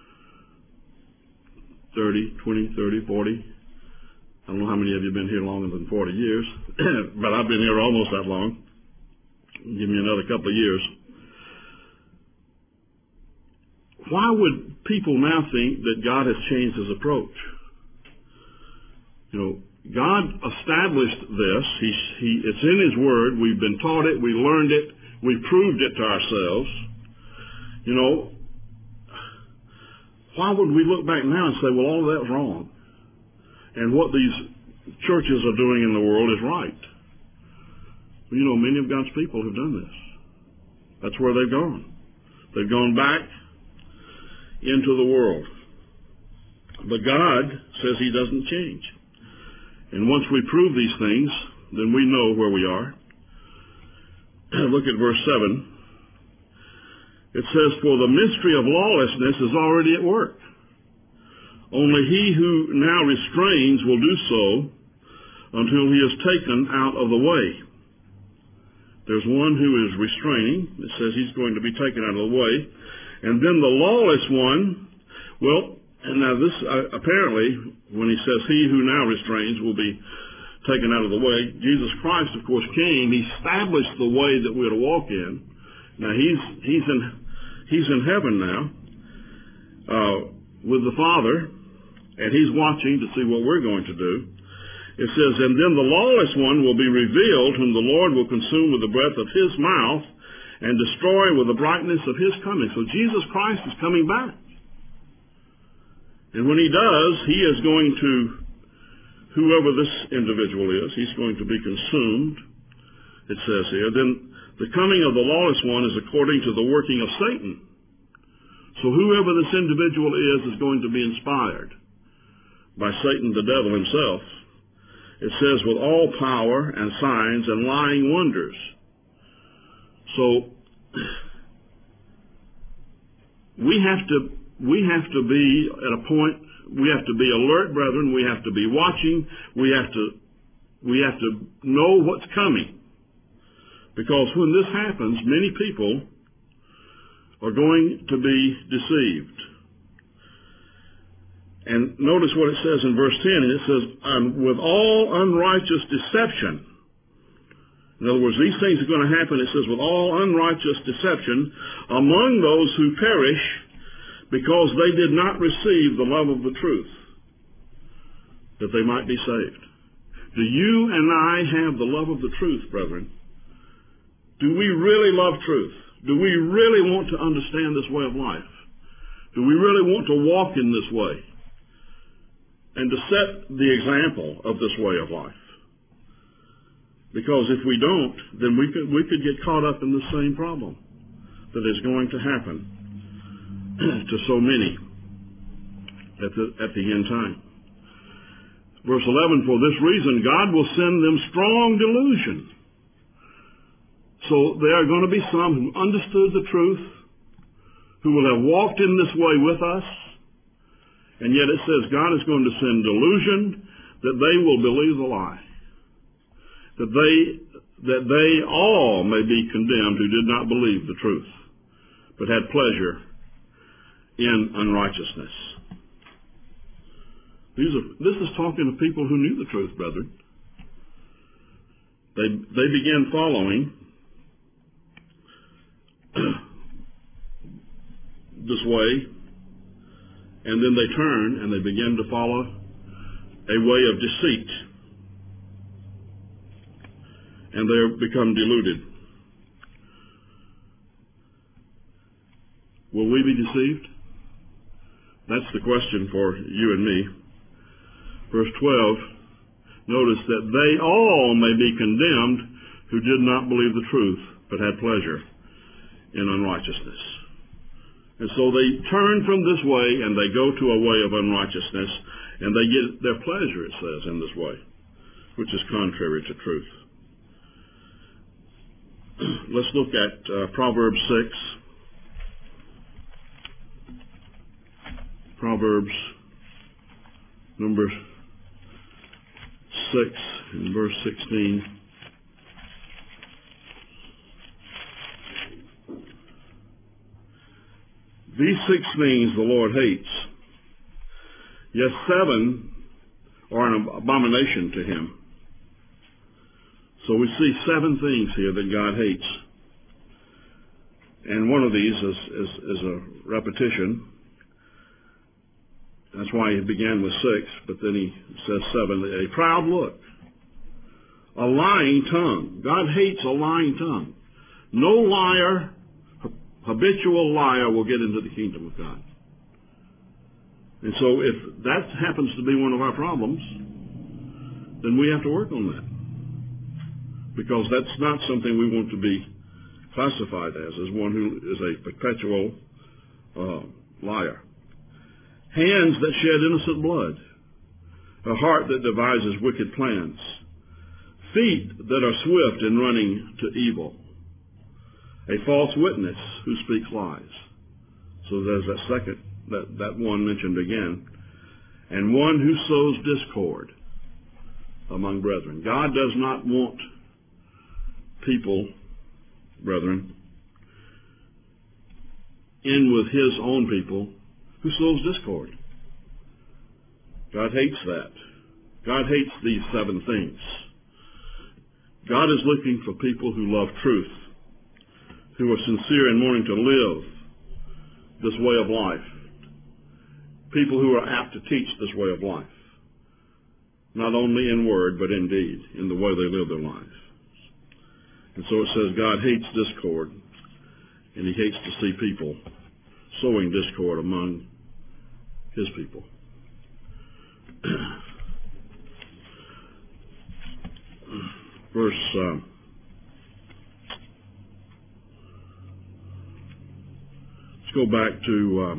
S1: thirty, twenty, thirty, forty. I don't know how many of you have been here longer than forty years, but I've been here almost that long. Give me another couple of years. Why would people now think that God has changed his approach? You know, God established this. He, he, it's in his Word. We've been taught it. We learned it. We proved it to ourselves. You know, why would we look back now and say, well, all of that was wrong? And what these churches are doing in the world is right. Well, you know, many of God's people have done this. That's where they've gone. They've gone back into the world. But God says he doesn't change. And once we prove these things, then we know where we are. Look at verse seven. It says, for the mystery of lawlessness is already at work. Only he who now restrains will do so until he is taken out of the way. There's one who is restraining. It says he's going to be taken out of the way. And then the lawless one, well, and now this, uh, apparently, when he says he who now restrains will be taken out of the way, Jesus Christ, of course, came. He established the way that we're to walk in. Now, he's he's in he's in heaven now uh, with the Father, and he's watching to see what we're going to do. It says, and then the lawless one will be revealed, whom the Lord will consume with the breath of his mouth and destroy with the brightness of his coming. So Jesus Christ is coming back. And when he does, he is going to, whoever this individual is, he's going to be consumed it says here, then the coming of the lawless one is according to the working of Satan. So whoever this individual is is going to be inspired by Satan, the devil himself. It says with all power and signs and lying wonders. So we have to we have to be at a point, we have to be alert, brethren, we have to be watching, we have to we have to know what's coming. Because when this happens, many people are going to be deceived. And notice what it says in verse ten. It says, um, with all unrighteous deception. In other words, these things are going to happen, it says, with all unrighteous deception among those who perish because they did not receive the love of the truth, that they might be saved. Do you and I have the love of the truth, brethren? Do we really love truth? Do we really want to understand this way of life? Do we really want to walk in this way and to set the example of this way of life? Because if we don't, then we could, we could get caught up in the same problem that is going to happen to so many at the, at the end time. Verse eleven, for this reason God will send them strong delusion. So there are going to be some who understood the truth, who will have walked in this way with us, and yet it says God is going to send delusion that they will believe the lie. That they, that they all may be condemned who did not believe the truth, but had pleasure in unrighteousness. These are, this is talking to people who knew the truth, brethren. They, they began following this way, and then they turn and they begin to follow a way of deceit, and they become deluded. Will we be deceived? That's the question for you and me. Verse twelve, notice that they all may be condemned who did not believe the truth, but had pleasure in unrighteousness. And so they turn from this way and they go to a way of unrighteousness, and they get their pleasure, it says, in this way, which is contrary to truth. Let's look at uh, Proverbs six. Proverbs number six in verse sixteen. These six things the Lord hates. Yes, seven are an abomination to him. So we see seven things here that God hates. And one of these is, is, is a repetition. That's why he began with six, but then he says seven. A proud look. A lying tongue. God hates a lying tongue. No liar, habitual liar, will get into the kingdom of God. And so if that happens to be one of our problems, then we have to work on that. Because that's not something we want to be classified as, as one who is a perpetual uh, liar. Hands that shed innocent blood. A heart that devises wicked plans. Feet that are swift in running to evil. A false witness who speaks lies. So there's that second, that, that one mentioned again. And one who sows discord among brethren. God does not want people, brethren, in with his own people who sows discord. God hates that. God hates these seven things. God is looking for people who love truth, who are sincere in wanting to live this way of life, people who are apt to teach this way of life, not only in word but in deed, in the way they live their lives. And so it says God hates discord, and he hates to see people sowing discord among his people. Verse uh, Let's go back to, um,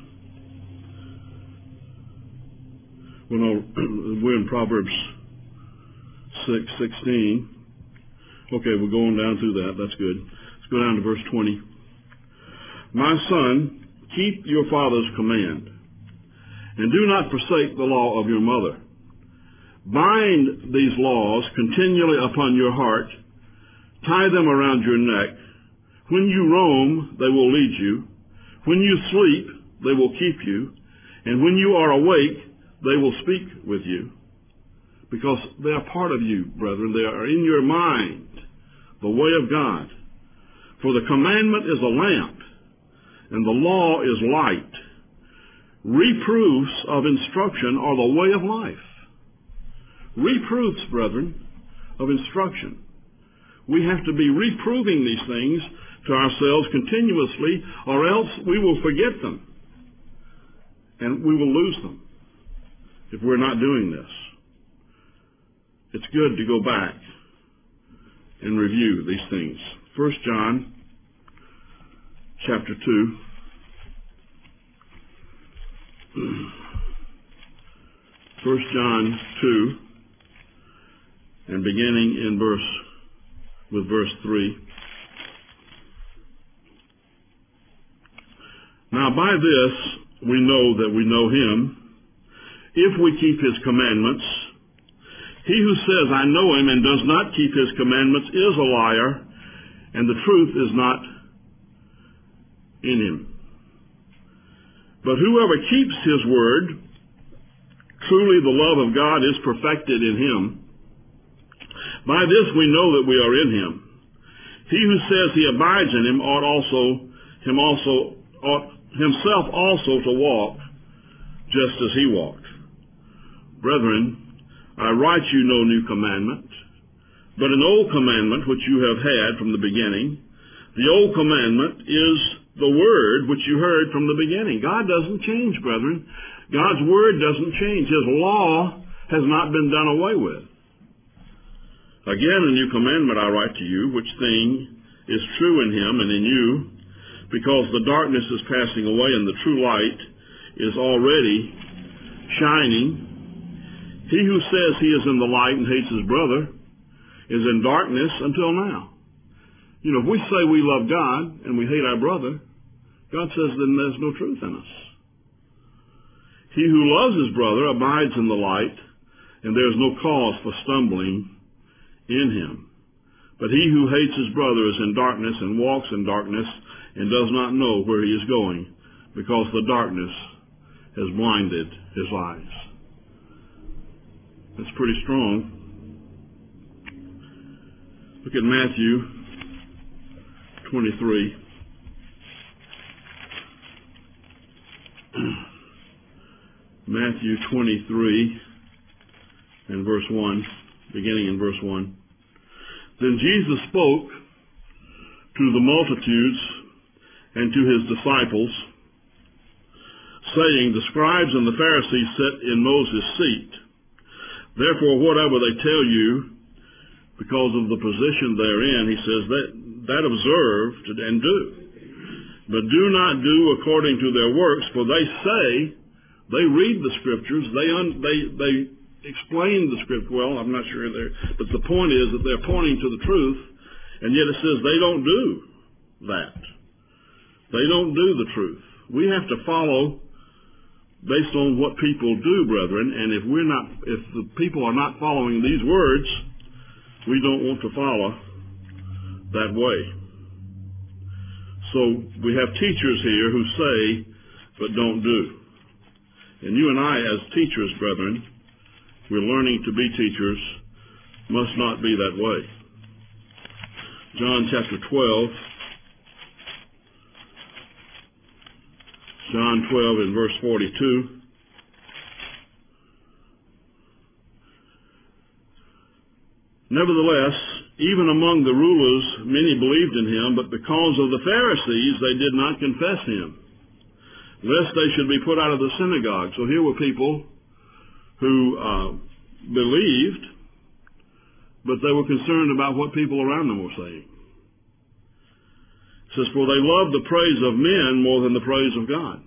S1: well, no, we're in Proverbs six sixteen. Okay, we're going down through that. That's good. Let's go down to verse twenty. My son, keep your father's command, and do not forsake the law of your mother. Bind these laws continually upon your heart. Tie them around your neck. When you roam, they will lead you. When you sleep, they will keep you. And when you are awake, they will speak with you. Because they are part of you, brethren. They are in your mind, the way of God. For the commandment is a lamp, and the law is light. Reproofs of instruction are the way of life. Reproofs, brethren, of instruction. We have to be reproving these things to ourselves continuously, or else we will forget them. And we will lose them if we're not doing this. It's good to go back and review these things. First John chapter two. First John two, and beginning in verse with verse three. Now by this we know that we know him, if we keep his commandments. He who says, I know him, and does not keep his commandments is a liar, and the truth is not in him. But whoever keeps his word, truly the love of God is perfected in him. By this we know that we are in him. He who says he abides in him ought also him also ought himself also to walk just as he walked. Brethren, I write you no new commandment, but an old commandment which you have had from the beginning. The old commandment is the word which you heard from the beginning. God doesn't change, brethren. God's word doesn't change. His law has not been done away with. Again, a new commandment I write to you, which thing is true in him and in you, because the darkness is passing away and the true light is already shining. He who says he is in the light and hates his brother is in darkness until now. You know, if we say we love God and we hate our brother, God says then there's no truth in us. He who loves his brother abides in the light, and there is no cause for stumbling in him. But he who hates his brother is in darkness and walks in darkness and does not know where he is going, because the darkness has blinded his eyes. That's pretty strong. Look at Matthew twenty-three. Matthew twenty-three and verse one, beginning in verse one. Then Jesus spoke to the multitudes and to his disciples, saying, the scribes and the Pharisees sit in Moses' seat. Therefore, whatever they tell you, because of the position therein, he says, that, that observe and do. But do not do according to their works, for they say, they read the scriptures, they un, they they explain the scripture. Well, I'm not sure they're, but the point is that they're pointing to the truth, and yet it says they don't do that. They don't do the truth. We have to follow based on what people do, brethren, and if we're not, if the people are not following these words, we don't want to follow that way. So we have teachers here who say, but don't do. And you and I, as teachers, brethren, we're learning to be teachers, must not be that way. John chapter twelve. John twelve and verse forty-two. Nevertheless, even among the rulers, many believed in him, but because of the Pharisees, they did not confess him, lest they should be put out of the synagogue. So here were people who uh, believed, but they were concerned about what people around them were saying. It says, for they love the praise of men more than the praise of God.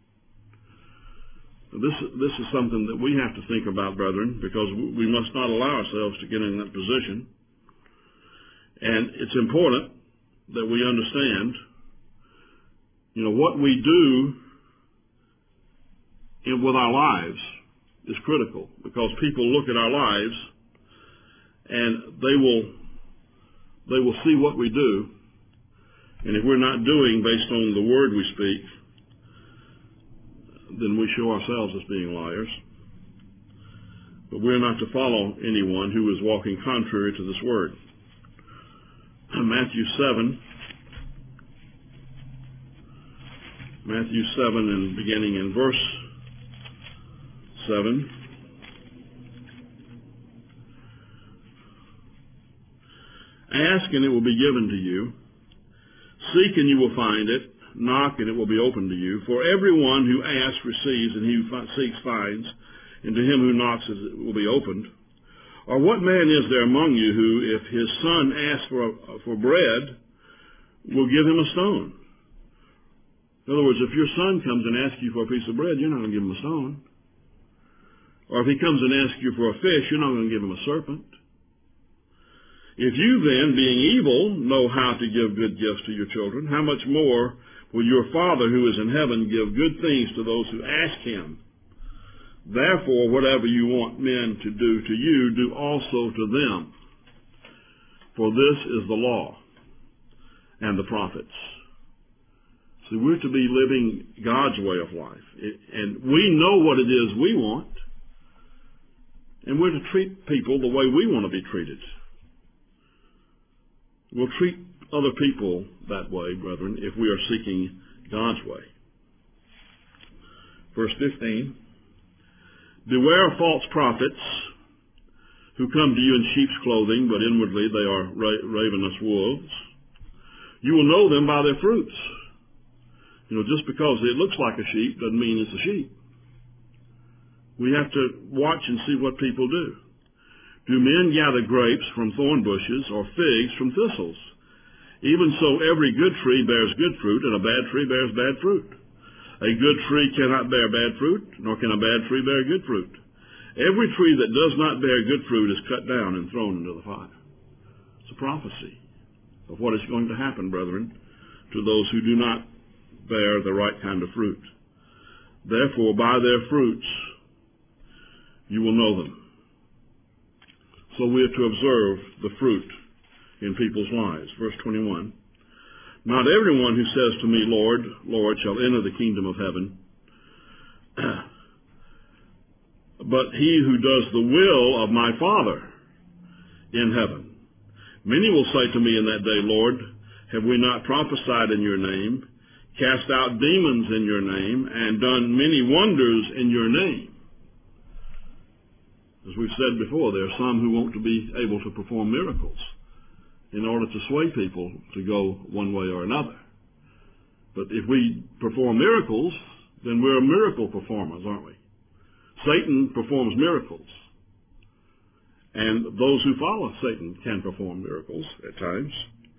S1: This, this is something that we have to think about, brethren, because we must not allow ourselves to get in that position. And it's important that we understand, you know, what we do in, with our lives is critical, because people look at our lives and they will they will see what we do, and if we're not doing based on the word we speak, then we show ourselves as being liars. But we're not to follow anyone who is walking contrary to this word. Matthew seven, Matthew seven, and beginning in verse seven. Ask and it will be given to you. Seek and you will find it. Knock and it will be opened to you. For everyone who asks receives, and he who seeks finds, and to him who knocks it will be opened. Or what man is there among you who, if his son asks for, for bread, will give him a stone? In other words, if your son comes and asks you for a piece of bread, you're not going to give him a stone. Or if he comes and asks you for a fish, you're not going to give him a serpent. If you then, being evil, know how to give good gifts to your children, how much more will your Father who is in heaven give good things to those who ask him? Therefore, whatever you want men to do to you, do also to them. For this is the law and the prophets. See, we're to be living God's way of life. And we know what it is we want. And we're to treat people the way we want to be treated. We'll treat other people that way, brethren, if we are seeking God's way. Verse fifteen. Beware of false prophets who come to you in sheep's clothing, but inwardly they are ra- ravenous wolves. You will know them by their fruits. You know, just because it looks like a sheep doesn't mean it's a sheep. We have to watch and see what people do. Do men gather grapes from thorn bushes or figs from thistles? Even so, every good tree bears good fruit, and a bad tree bears bad fruit. A good tree cannot bear bad fruit, nor can a bad tree bear good fruit. Every tree that does not bear good fruit is cut down and thrown into the fire. It's a prophecy of what is going to happen, brethren, to those who do not bear the right kind of fruit. Therefore, by their fruits, you will know them. So we are to observe the fruit in people's lives. Verse twenty-one. Not everyone who says to me, Lord, Lord, shall enter the kingdom of heaven, but he who does the will of my Father in heaven. Many will say to me in that day, Lord, have we not prophesied in your name, cast out demons in your name, and done many wonders in your name? As we've said before, there are some who want to be able to perform miracles in order to sway people to go one way or another. But if we perform miracles, then we're miracle performers, aren't we? Satan performs miracles. And those who follow Satan can perform miracles at times.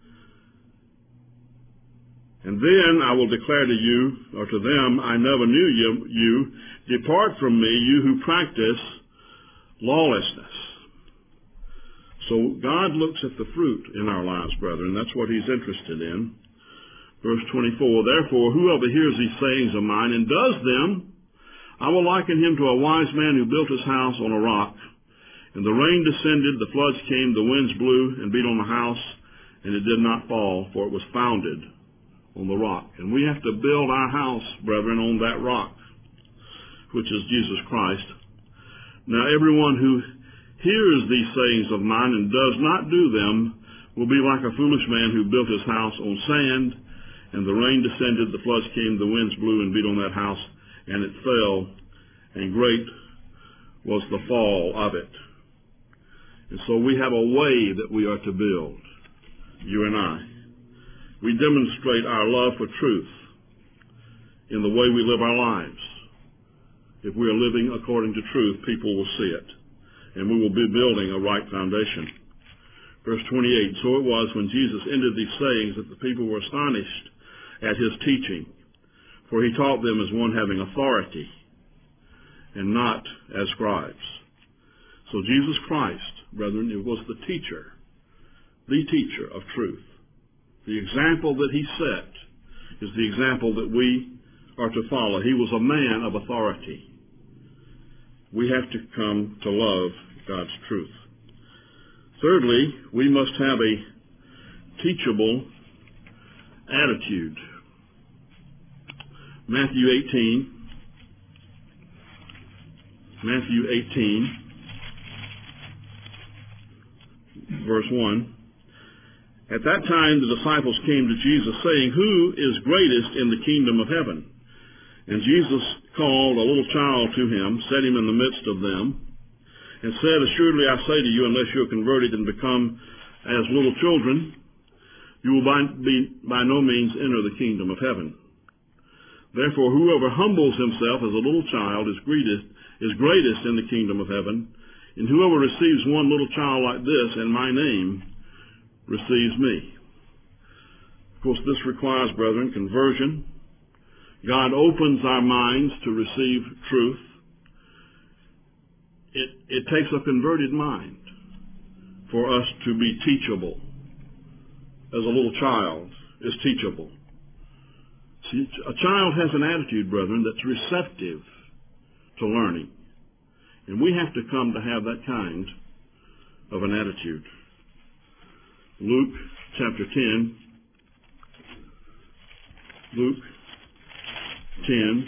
S1: And then I will declare to you, or to them, I never knew you, you. Depart from me, you who practice lawlessness. So God looks at the fruit in our lives, brethren. That's what he's interested in. Verse twenty-four, therefore, whoever hears these sayings of mine and does them, I will liken him to a wise man who built his house on a rock. And the rain descended, the floods came, the winds blew and beat on the house, and it did not fall, for it was founded on the rock. And we have to build our house, brethren, on that rock, which is Jesus Christ. Now everyone who hears these sayings of mine and does not do them will be like a foolish man who built his house on sand, and the rain descended, the floods came, the winds blew and beat on that house, and it fell, and great was the fall of it. And so we have a way that we are to build, you and I. We demonstrate our love for truth in the way we live our lives. If we are living according to truth, people will see it, and we will be building a right foundation. Verse twenty-eight, so it was when Jesus ended these sayings that the people were astonished at his teaching, for he taught them as one having authority and not as scribes. So Jesus Christ, brethren, it was the teacher, the teacher of truth. The example that he set is the example that we are to follow. He was a man of authority. We have to come to love God's truth. Thirdly, we must have a teachable attitude. Matthew eighteen. Matthew eighteen, verse one. At that time the disciples came to Jesus, saying, who is greatest in the kingdom of heaven? And Jesus called a little child to him, set him in the midst of them, and said, assuredly I say to you, unless you are converted and become as little children, you will by, be, by no means enter the kingdom of heaven. Therefore, whoever humbles himself as a little child is greatest, is greatest in the kingdom of heaven, and whoever receives one little child like this in my name receives me. Of course, this requires, brethren, conversion. God opens our minds to receive truth. It, it takes a converted mind for us to be teachable, as a little child is teachable. See, a child has an attitude, brethren, that's receptive to learning. And we have to come to have that kind of an attitude. Luke chapter ten. Luke ten.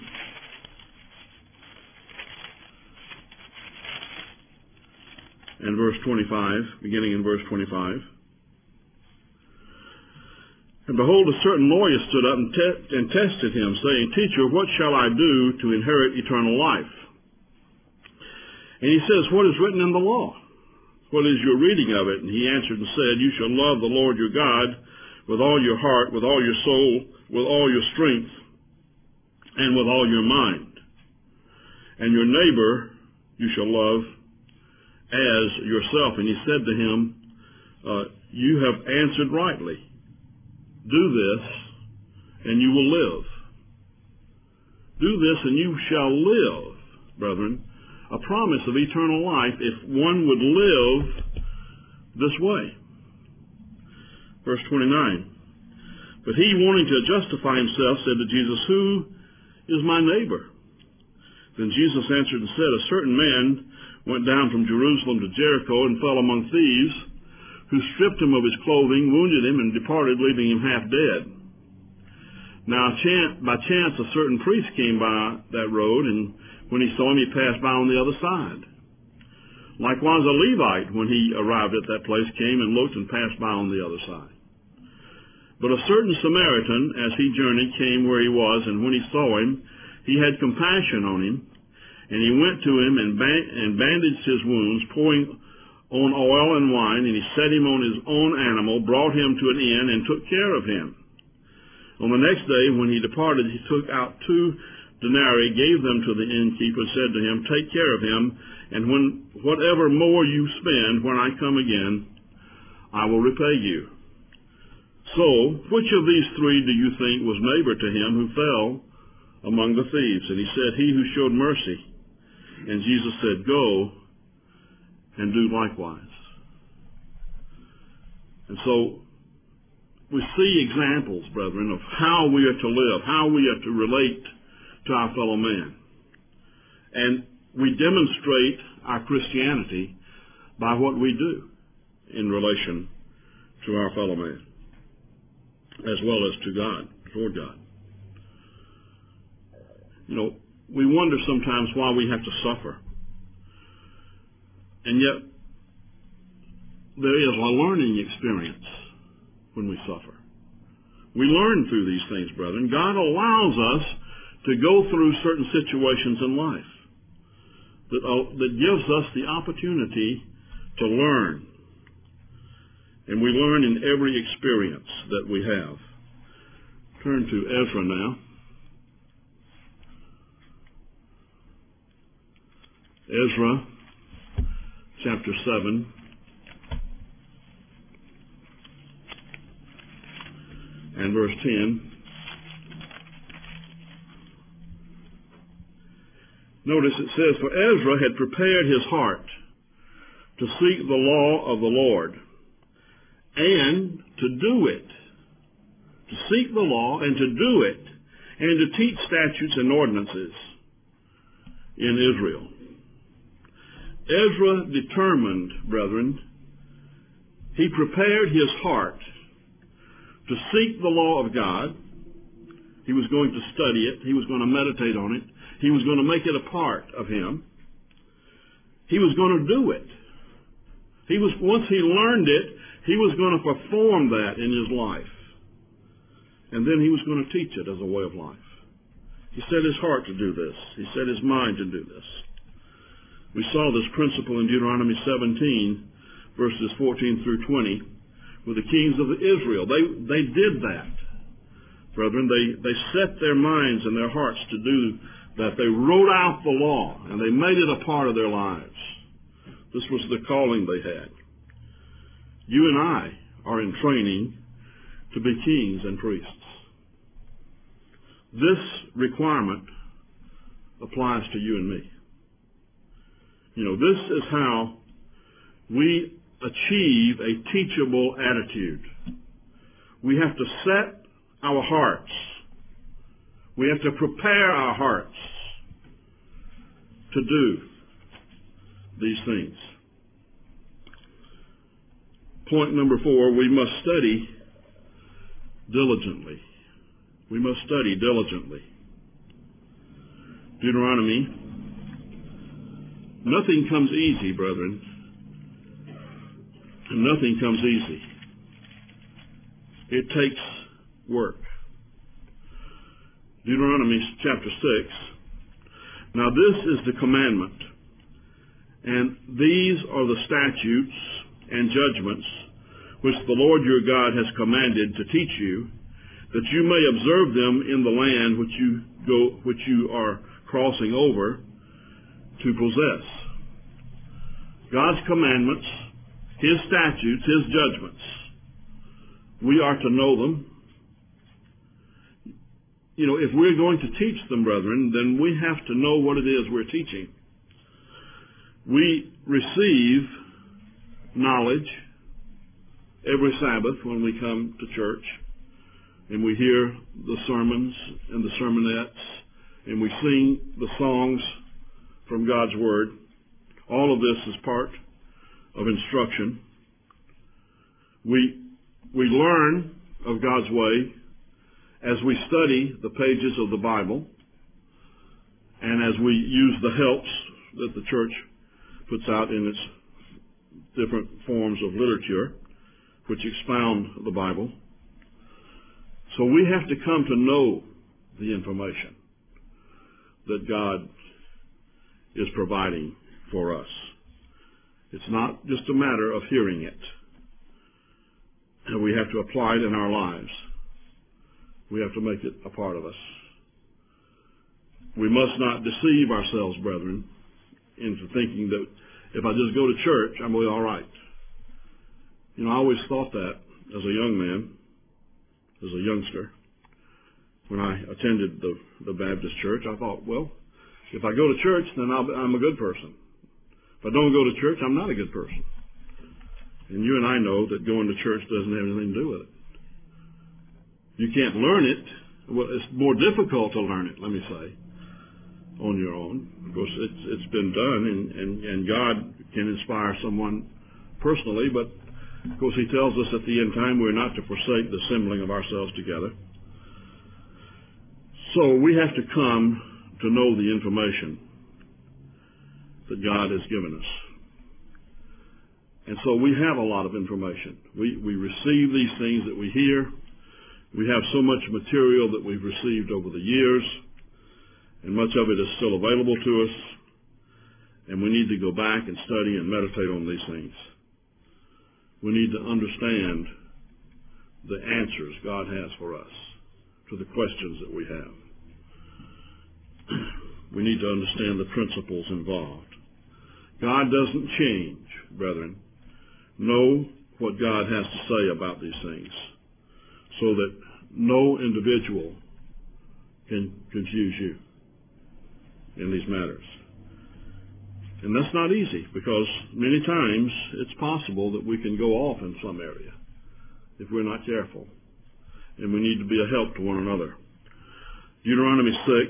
S1: And verse twenty-five, beginning in verse twenty-five. And behold, a certain lawyer stood up and, te- and tested him, saying, Teacher, what shall I do to inherit eternal life? And he says, what is written in the law? What is your reading of it? And he answered and said, You shall love the Lord your God with all your heart, with all your soul, with all your strength, and with all your mind. And your neighbor you shall love as yourself. And he said to him, uh, You have answered rightly. Do this, and you will live. Do this, and you shall live, brethren. A promise of eternal life if one would live this way. Verse twenty-nine. But he, wanting to justify himself, said to Jesus, Who is my neighbor? Then Jesus answered and said, A certain man went down from Jerusalem to Jericho and fell among thieves, who stripped him of his clothing, wounded him, and departed, leaving him half dead. Now by chance a certain priest came by that road, and when he saw him, he passed by on the other side. Likewise a Levite, when he arrived at that place, came and looked and passed by on the other side. But a certain Samaritan, as he journeyed, came where he was, and when he saw him, he had compassion on him, and he went to him and, ba- and bandaged his wounds, pouring on oil and wine, and he set him on his own animal, brought him to an inn, and took care of him. On the next day, when he departed, he took out two denarii, gave them to the innkeeper, and said to him, Take care of him, and when whatever more you spend, when I come again, I will repay you. So, which of these three do you think was neighbor to him who fell among the thieves? And he said, He who showed mercy. And Jesus said, Go and do likewise. And so, we see examples, brethren, of how we are to live, how we are to relate to our fellow man. And we demonstrate our Christianity by what we do in relation to our fellow man, as well as to God, toward God. You know, we wonder sometimes why we have to suffer. And yet, there is a learning experience when we suffer. We learn through these things, brethren. God allows us to go through certain situations in life that, uh, that gives us the opportunity to learn. And we learn in every experience that we have. Turn to Ezra now. Ezra chapter seven. and verse ten. Notice it says, "For Ezra had prepared his heart to seek the law of the Lord, and to do it." To seek the law and to do it, and to teach statutes and ordinances in Israel. Ezra determined, brethren, he prepared his heart to seek the law of God. He was going to study it. He was going to meditate on it. He was going to make it a part of him. He was going to do it. He was, once he learned it, he was going to perform that in his life. And then he was going to teach it as a way of life. He set his heart to do this. He set his mind to do this. We saw this principle in Deuteronomy seventeen, verses fourteen through twenty, with the kings of Israel. They, they did that. Brethren, they, they set their minds and their hearts to do that. They wrote out the law, and they made it a part of their lives. This was the calling they had. You and I are in training to be kings and priests. This requirement applies to you and me. You know, this is how we achieve a teachable attitude. We have to set our hearts. We have to prepare our hearts to do these things. Point number four, we must study diligently. We must study diligently. Deuteronomy, nothing comes easy, brethren. Nothing comes easy. It takes work. Deuteronomy chapter six. Now this is the commandment, and these are the statutes and judgments which the Lord your God has commanded to teach you, that you may observe them in the land which you go, which you are crossing over to possess. God's commandments, His statutes, His judgments. We are to know them. You know, if we're going to teach them, brethren, then we have to know what it is we're teaching. We receive knowledge every Sabbath when we come to church, and we hear the sermons and the sermonettes, and we sing the songs from God's Word. All of this is part of instruction. We, we learn of God's way as we study the pages of the Bible, and as we use the helps that the church puts out in its different forms of literature, which expound the Bible. So we have to come to know the information that God is providing for us. It's not just a matter of hearing it. And we have to apply it in our lives. We have to make it a part of us. We must not deceive ourselves, brethren, into thinking that if I just go to church, I'm really all right. You know, I always thought that as a young man, as a youngster. When I attended the, the Baptist church, I thought, well, if I go to church, then I'll, I'm a good person. If I don't go to church, I'm not a good person. And you and I know that going to church doesn't have anything to do with it. You can't learn it. Well, it's more difficult to learn it, let me say, on your own. Of course, it's, it's been done, and, and, and God can inspire someone personally, but of course, He tells us at the end time we're not to forsake the assembling of ourselves together. So we have to come to know the information that God has given us. And so we have a lot of information. We, we receive these things that we hear. We have so much material that we've received over the years, and much of it is still available to us. And we need to go back and study and meditate on these things. We need to understand the answers God has for us to the questions that we have. We need to understand the principles involved. God doesn't change, brethren. Know what God has to say about these things, so that no individual can confuse you in these matters. And that's not easy, because many times it's possible that we can go off in some area if we're not careful. And we need to be a help to one another. Deuteronomy six,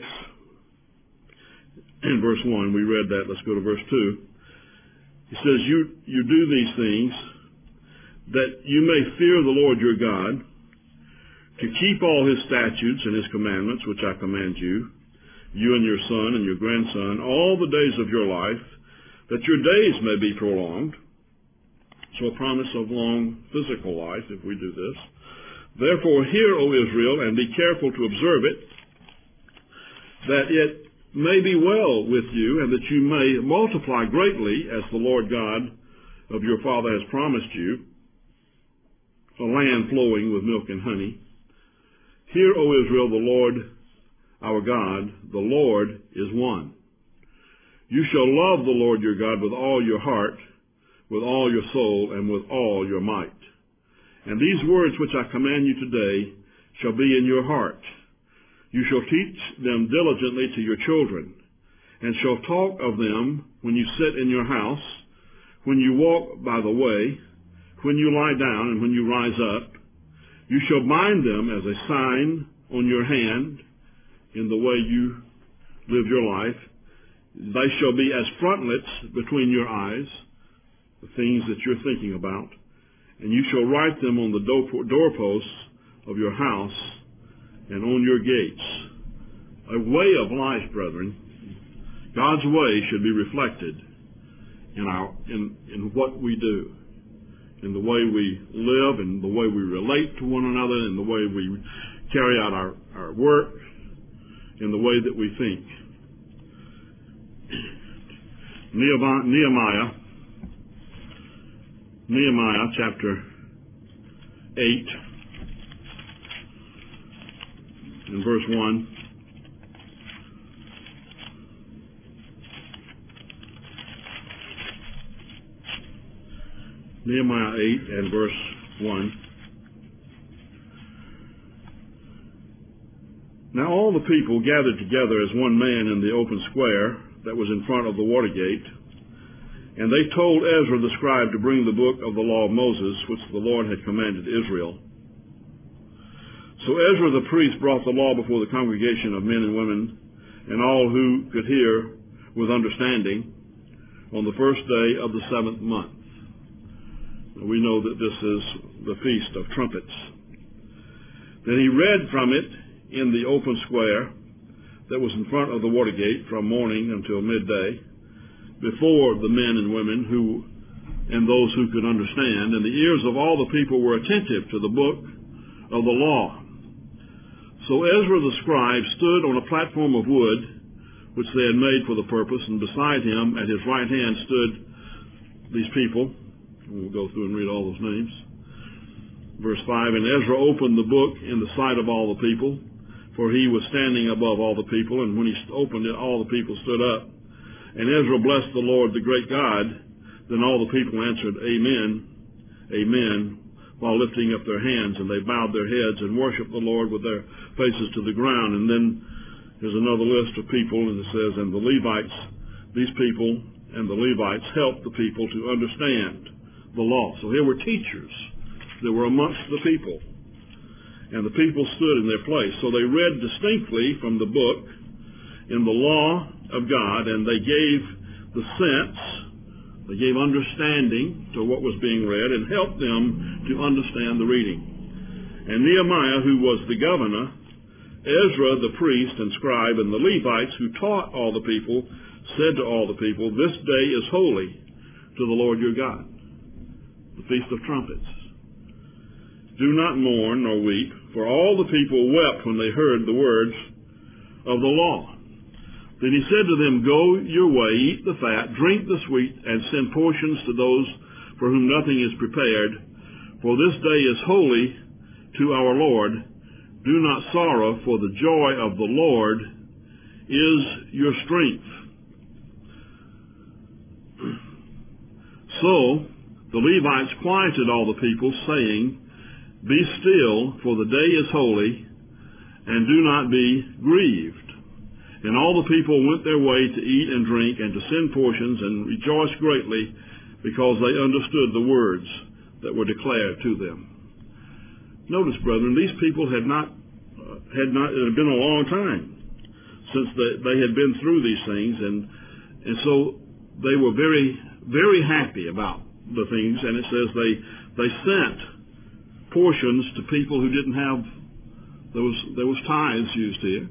S1: in verse one, we read that. Let's go to verse two. He says, you, you do these things that you may fear the Lord your God, to keep all his statutes and his commandments, which I command you, you and your son and your grandson, all the days of your life, that your days may be prolonged. So a promise of long physical life if we do this. Therefore hear, O Israel, and be careful to observe it, that it may be well with you, and that you may multiply greatly, as the Lord God of your father has promised you, a land flowing with milk and honey. Hear, O Israel, the Lord our God, the Lord is one. You shall love the Lord your God with all your heart, with all your soul, and with all your might. And these words which I command you today shall be in your heart. You shall teach them diligently to your children, and shall talk of them when you sit in your house, when you walk by the way, when you lie down, and when you rise up. You shall bind them as a sign on your hand in the way you live your life. They shall be as frontlets between your eyes, the things that you're thinking about. And you shall write them on the doorposts of your house and on your gates. A way of life, brethren. God's way should be reflected in our in, in what we do, in the way we live, in the way we relate to one another, in the way we carry out our, our work, in the way that we think. Nehemiah, Nehemiah chapter eight, in verse one. Nehemiah eight and verse one. Now all the people gathered together as one man in the open square that was in front of the water gate, and they told Ezra the scribe to bring the book of the law of Moses, which the Lord had commanded Israel. So Ezra the priest brought the law before the congregation of men and women, and all who could hear with understanding, on the first day of the seventh month. We know that this is the Feast of Trumpets. Then he read from it in the open square that was in front of the water gate from morning until midday, before the men and women who and those who could understand, and the ears of all the people were attentive to the book of the law. So Ezra the scribe stood on a platform of wood, which they had made for the purpose, and beside him at his right hand stood these people. We'll go through and read all those names. Verse five, and Ezra opened the book in the sight of all the people, for he was standing above all the people, and when he opened it, all the people stood up. And Ezra blessed the Lord, the great God. Then all the people answered, Amen, Amen, while lifting up their hands, and they bowed their heads and worshiped the Lord with their faces to the ground. And then there's another list of people, and it says, and the Levites, these people and the Levites helped the people to understand the law. So here were teachers that were amongst the people, and the people stood in their place. So they read distinctly from the book in the law of God, and they gave the sense, they gave understanding to what was being read, and helped them to understand the reading. And Nehemiah, who was the governor, Ezra the priest and scribe, and the Levites who taught all the people, said to all the people, this day is holy to the Lord your God, the Feast of Trumpets. Do not mourn nor weep, for all the people wept when they heard the words of the law. Then he said to them, go your way, eat the fat, drink the sweet, and send portions to those for whom nothing is prepared. For this day is holy to our Lord. Do not sorrow, for the joy of the Lord is your strength. So the Levites quieted all the people, saying, Be still, for the day is holy, and do not be grieved. And all the people went their way to eat and drink and to send portions and rejoiced greatly because they understood the words that were declared to them. Notice, brethren, these people had not, uh, had not, it had been a long time since they, they had been through these things, and, and so they were very, very happy about the things, and it says they, they sent portions to people who didn't have, there was, there was tithes used here,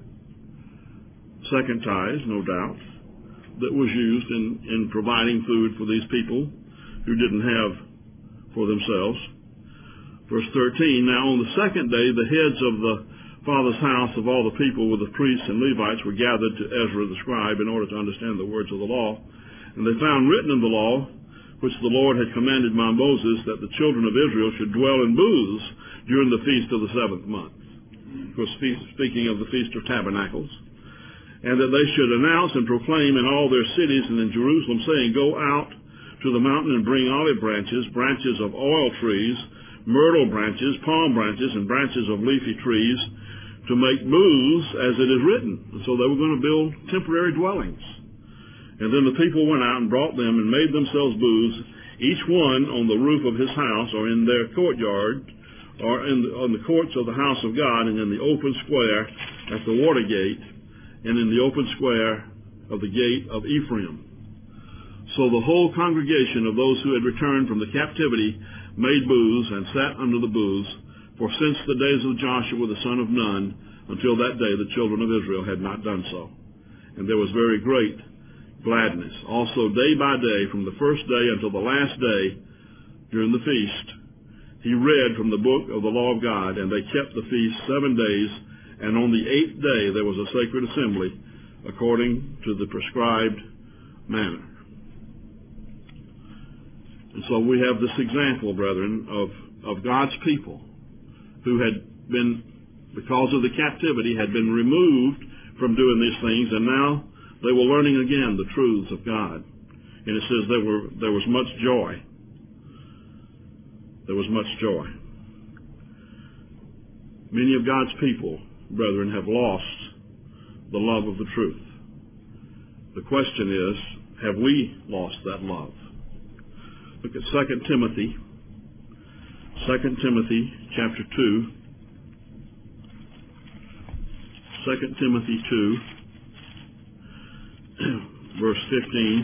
S1: second tithes, no doubt, that was used in, in providing food for these people who didn't have for themselves. Verse thirteen, now on the second day, the heads of the father's house of all the people with the priests and Levites were gathered to Ezra the scribe in order to understand the words of the law. And they found written in the law, which the Lord had commanded by Moses, that the children of Israel should dwell in booths during the feast of the seventh month. Of course, speaking of the Feast of Tabernacles. And that they should announce and proclaim in all their cities and in Jerusalem, saying, go out to the mountain and bring olive branches, branches of oil trees, myrtle branches, palm branches, and branches of leafy trees, to make booths as it is written. And so they were going to build temporary dwellings. And then the people went out and brought them and made themselves booths, each one on the roof of his house or in their courtyard, or in the, on the courts of the house of God, and in the open square at the water gate, and in the open square of the gate of Ephraim. So the whole congregation of those who had returned from the captivity made booths and sat under the booths, for since the days of Joshua the son of Nun, until that day the children of Israel had not done so. And there was very great gladness. Also day by day, from the first day until the last day during the feast, he read from the book of the law of God, and they kept the feast seven days, and on the eighth day there was a sacred assembly according to the prescribed manner. And so we have this example, brethren, of, of God's people who had been, because of the captivity, had been removed from doing these things, and now they were learning again the truths of God. And it says there were there was much joy. There was much joy. Many of God's people, brethren, have lost the love of the truth. The question is, have we lost that love? Look at Second Timothy, Second Timothy chapter two, Second Timothy two, verse fifteen.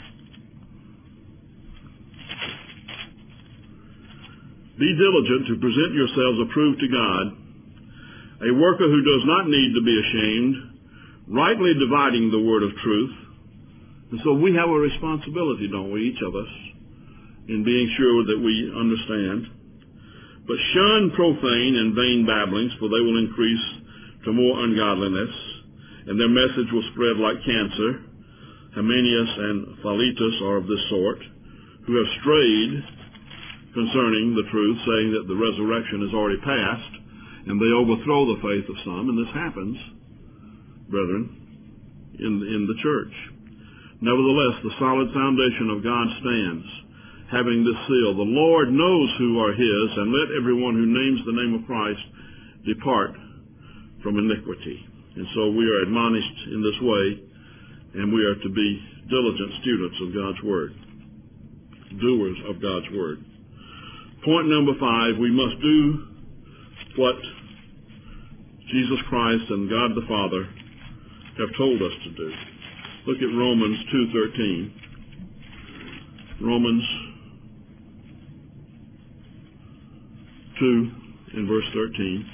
S1: Be diligent to present yourselves approved to God, a worker who does not need to be ashamed, rightly dividing the word of truth. And so we have a responsibility, don't we, each of us, in being sure that we understand. But shun profane and vain babblings, for they will increase to more ungodliness, and their message will spread like cancer. Hymenaeus and Philetus are of this sort, who have strayed concerning the truth, saying that the resurrection is already past, and they overthrow the faith of some, and this happens, brethren, in, in the church. Nevertheless, the solid foundation of God stands, having this seal, the Lord knows who are his, and let everyone who names the name of Christ depart from iniquity. And so we are admonished in this way, and we are to be diligent students of God's Word, doers of God's Word. Point number five, we must do what Jesus Christ and God the Father have told us to do. Look at Romans two thirteen. Romans two in verse thirteen.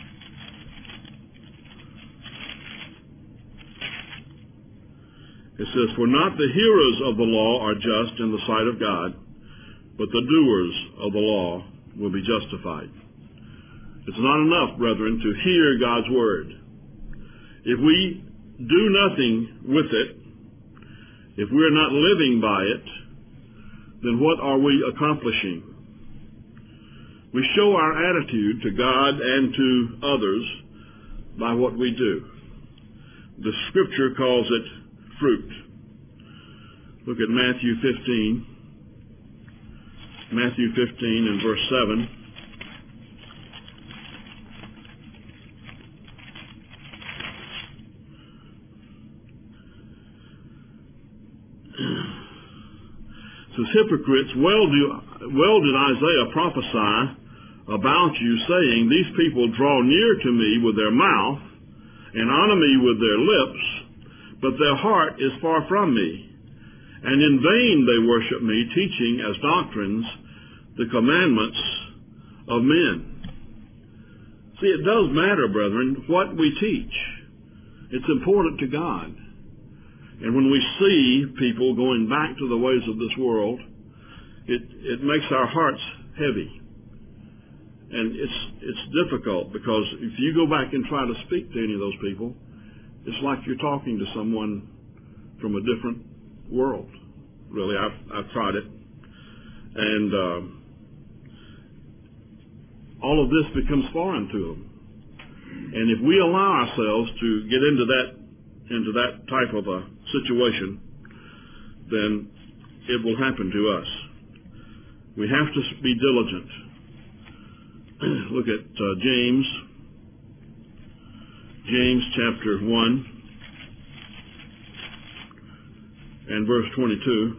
S1: It says, for not the hearers of the law are just in the sight of God, but the doers of the law will be justified. It's not enough, brethren, to hear God's word. If we do nothing with it, if we're not living by it, then what are we accomplishing? We show our attitude to God and to others by what we do. The scripture calls it fruit. Look at Matthew fifteen. Matthew fifteen and verse seven. says, hypocrites, well, do, well did Isaiah prophesy about you, saying, these people draw near to me with their mouth and honor me with their lips, but their heart is far from me. And in vain they worship me, teaching as doctrines the commandments of men. See, it does matter, brethren, what we teach. It's important to God. And when we see people going back to the ways of this world, it, it makes our hearts heavy. And it's, it's difficult, because if you go back and try to speak to any of those people, it's like you're talking to someone from a different world. Really, I've, I've tried it. And uh, all of this becomes foreign to them. And if we allow ourselves to get into that into that type of a situation, then it will happen to us. We have to be diligent. Look at uh, James, James chapter one and verse twenty-two.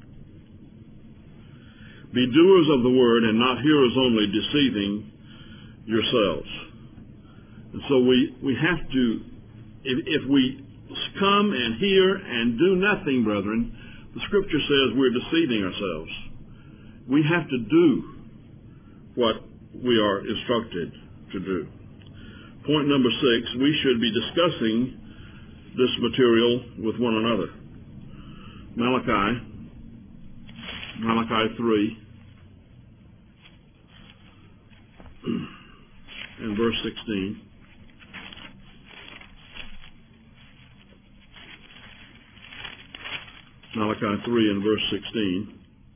S1: Be doers of the word and not hearers only, deceiving yourselves. And so we, we have to, if, if we come and hear and do nothing, brethren, the scripture says we're deceiving ourselves. We have to do what we are instructed to do. Point number six, we should be discussing this material with one another. Malachi, Malachi three, and verse sixteen. Malachi three and verse sixteen.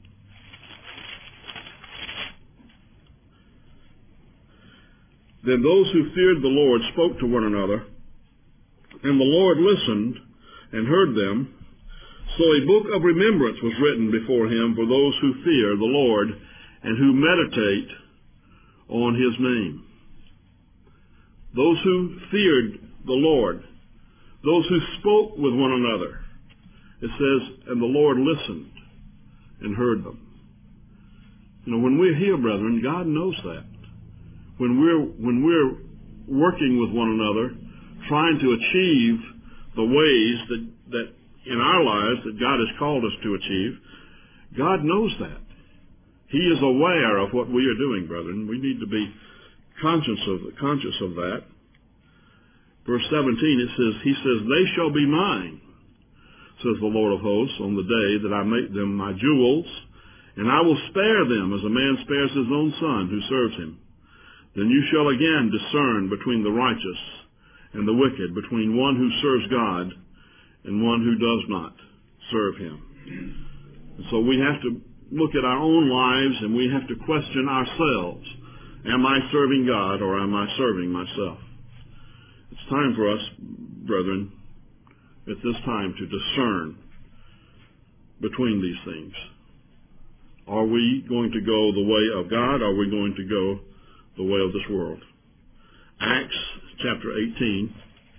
S1: Then those who feared the Lord spoke to one another, and the Lord listened and heard them. So a book of remembrance was written before him for those who fear the Lord and who meditate on his name. Those who feared the Lord, those who spoke with one another. It says, and the Lord listened and heard them. You know, when we're here, brethren, God knows that. When we're, when we're working with one another, trying to achieve the ways that, that in our lives that God has called us to achieve, God knows that. He is aware of what we are doing, brethren. We need to be conscious of, conscious of that. Verse seventeen, it says, He says, they shall be mine, says the Lord of hosts, on the day that I make them my jewels, and I will spare them as a man spares his own son who serves him. Then you shall again discern between the righteous and the wicked, between one who serves God and one who does not serve him. And so we have to look at our own lives, and we have to question ourselves. Am I serving God, or am I serving myself? It's time for us, brethren, at this time to discern between these things. Are we going to go the way of God? Or are we going to go the way of this world? Acts chapter eighteen.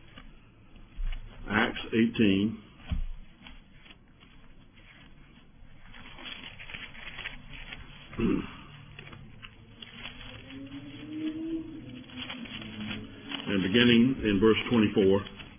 S1: Acts eighteen. And beginning in verse twenty-four.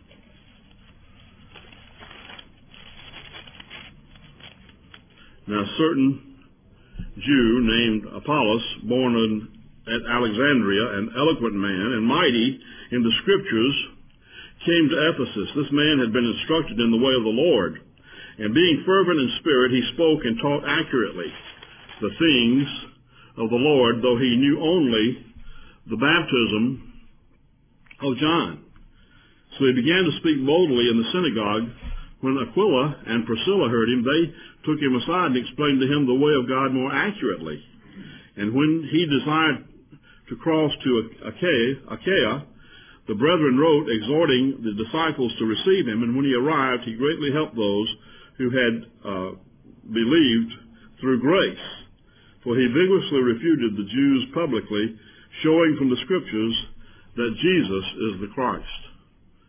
S1: Now a certain Jew named Apollos, born in, at Alexandria, an eloquent man and mighty in the Scriptures, came to Ephesus. This man had been instructed in the way of the Lord, and being fervent in spirit, he spoke and taught accurately the things of the Lord, though he knew only the baptism of John. So he began to speak boldly in the synagogue. When Aquila and Priscilla heard him, they took him aside and explained to him the way of God more accurately. And when he desired to cross to Achaia, Achaia, the brethren wrote, exhorting the disciples to receive him. And when he arrived, he greatly helped those who had uh, believed through grace. For he vigorously refuted the Jews publicly, showing from the Scriptures that Jesus is the Christ.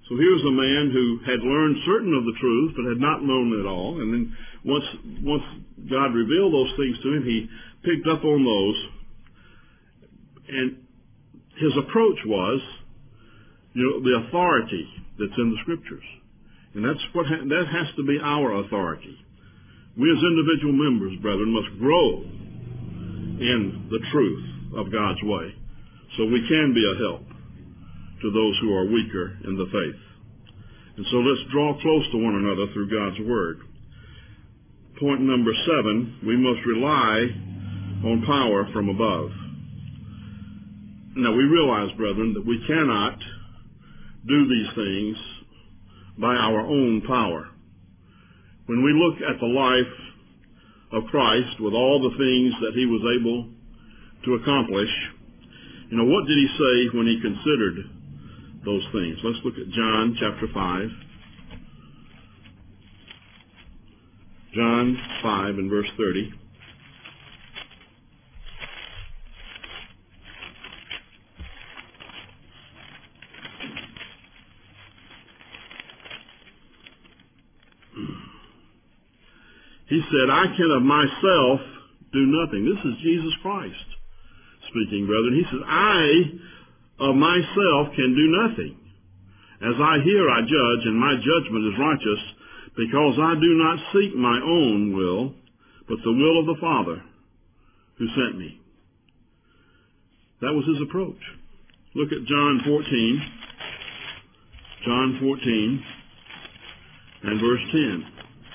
S1: So here's a man who had learned certain of the truth, but had not known it all. And then once, once God revealed those things to him, he picked up on those. And his approach was, you know, the authority that's in the Scriptures. And that's what ha- that has to be our authority. We as individual members, brethren, must grow in the truth of God's way so we can be a help to those who are weaker in the faith. And so let's draw close to one another through God's Word. Point number seven, we must rely on power from above. Now we realize, brethren, that we cannot do these things by our own power. When we look at the life of Christ with all the things that he was able to accomplish, you know, what did he say when he considered those things? Let's look at John chapter five. John five and verse thirty. He said, I can of myself do nothing. This is Jesus Christ speaking, brethren. He says, I of myself can do nothing. As I hear, I judge, and my judgment is righteous, because I do not seek my own will, but the will of the Father who sent me. That was his approach. Look at John fourteen. John fourteen and verse ten.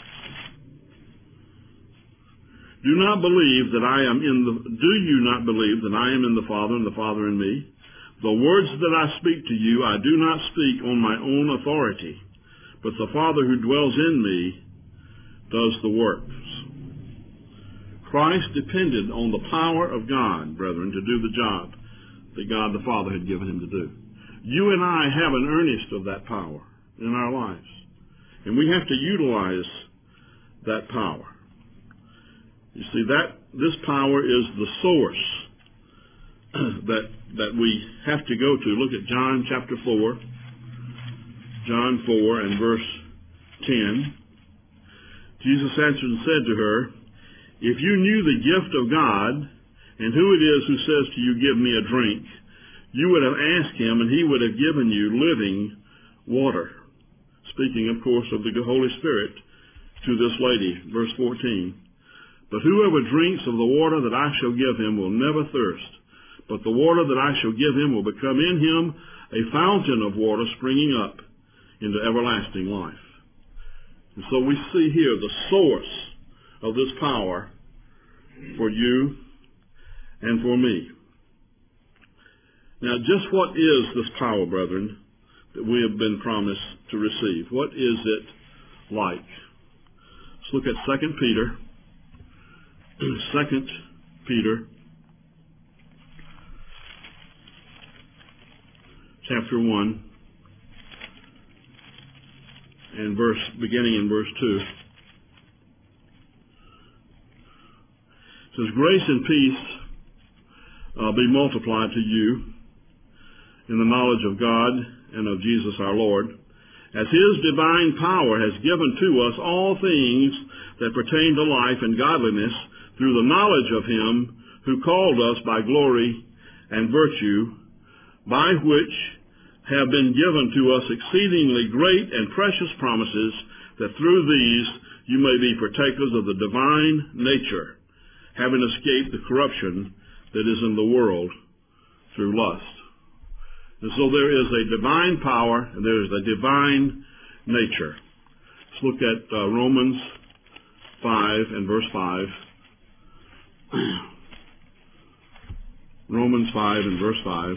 S1: Do not believe that I am in the, do you not believe that I am in the Father and the Father in me? The words that I speak to you, I do not speak on my own authority, but the Father who dwells in me does the works. Christ depended on the power of God, brethren, to do the job that God the Father had given him to do. You and I have an earnest of that power in our lives, and we have to utilize that power. You see, that this power is the source that that we have to go to. Look at John chapter four. John four and verse ten. Jesus answered and said to her, if you knew the gift of God, and who it is who says to you, give me a drink, you would have asked him, and he would have given you living water. Speaking, of course, of the Holy Spirit to this lady. Verse fourteen. But whoever drinks of the water that I shall give him will never thirst. But the water that I shall give him will become in him a fountain of water springing up into everlasting life. And so we see here the source of this power for you and for me. Now, just what is this power, brethren, that we have been promised to receive? What is it like? Let's look at Second Peter. Second Peter chapter one and verse beginning in verse two. It says, grace and peace uh, be multiplied to you in the knowledge of God and of Jesus our Lord, as his divine power has given to us all things that pertain to life and godliness, through the knowledge of him who called us by glory and virtue, by which have been given to us exceedingly great and precious promises, that through these you may be partakers of the divine nature, having escaped the corruption that is in the world through lust. And so there is a divine power, and there is a divine nature. Let's look at uh, Romans five and verse five. Romans five and verse five.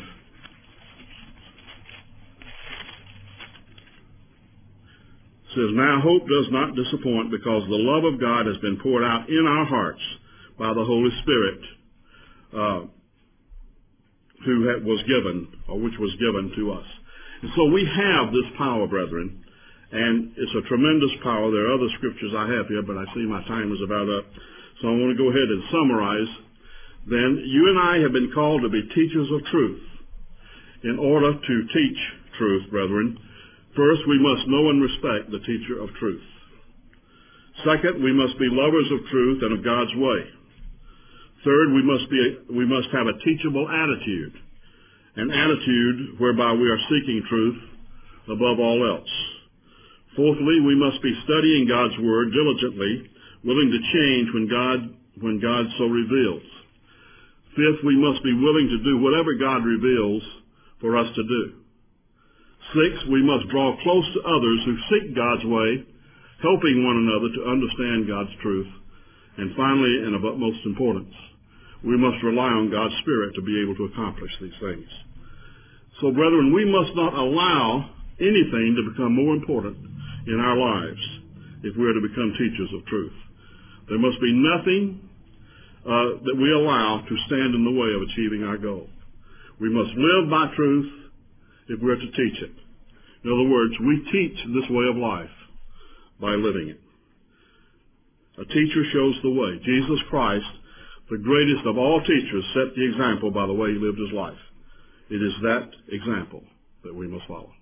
S1: Says, now hope does not disappoint, because the love of God has been poured out in our hearts by the Holy Spirit, uh, who was given, or which was given to us. And so we have this power, brethren, and it's a tremendous power. There are other scriptures I have here, but I see my time is about up. So I want to go ahead and summarize. Then, you and I have been called to be teachers of truth. In order to teach truth, brethren, First, we must know and respect the teacher of truth. Second, we must be lovers of truth and of God's way. Third, we must be we must have a teachable attitude, an attitude whereby we are seeking truth above all else. Fourthly, we must be studying God's word diligently, willing to change when God when God so reveals. Fifth, we must be willing to do whatever God reveals for us to do. Sixth, we must draw close to others who seek God's way, helping one another to understand God's truth. And finally, and of utmost importance, we must rely on God's Spirit to be able to accomplish these things. So, brethren, we must not allow anything to become more important in our lives if we are to become teachers of truth. There must be nothing uh, that we allow to stand in the way of achieving our goal. We must live by truth if we are to teach it. In other words, we teach this way of life by living it. A teacher shows the way. Jesus Christ, the greatest of all teachers, set the example by the way he lived his life. It is that example that we must follow.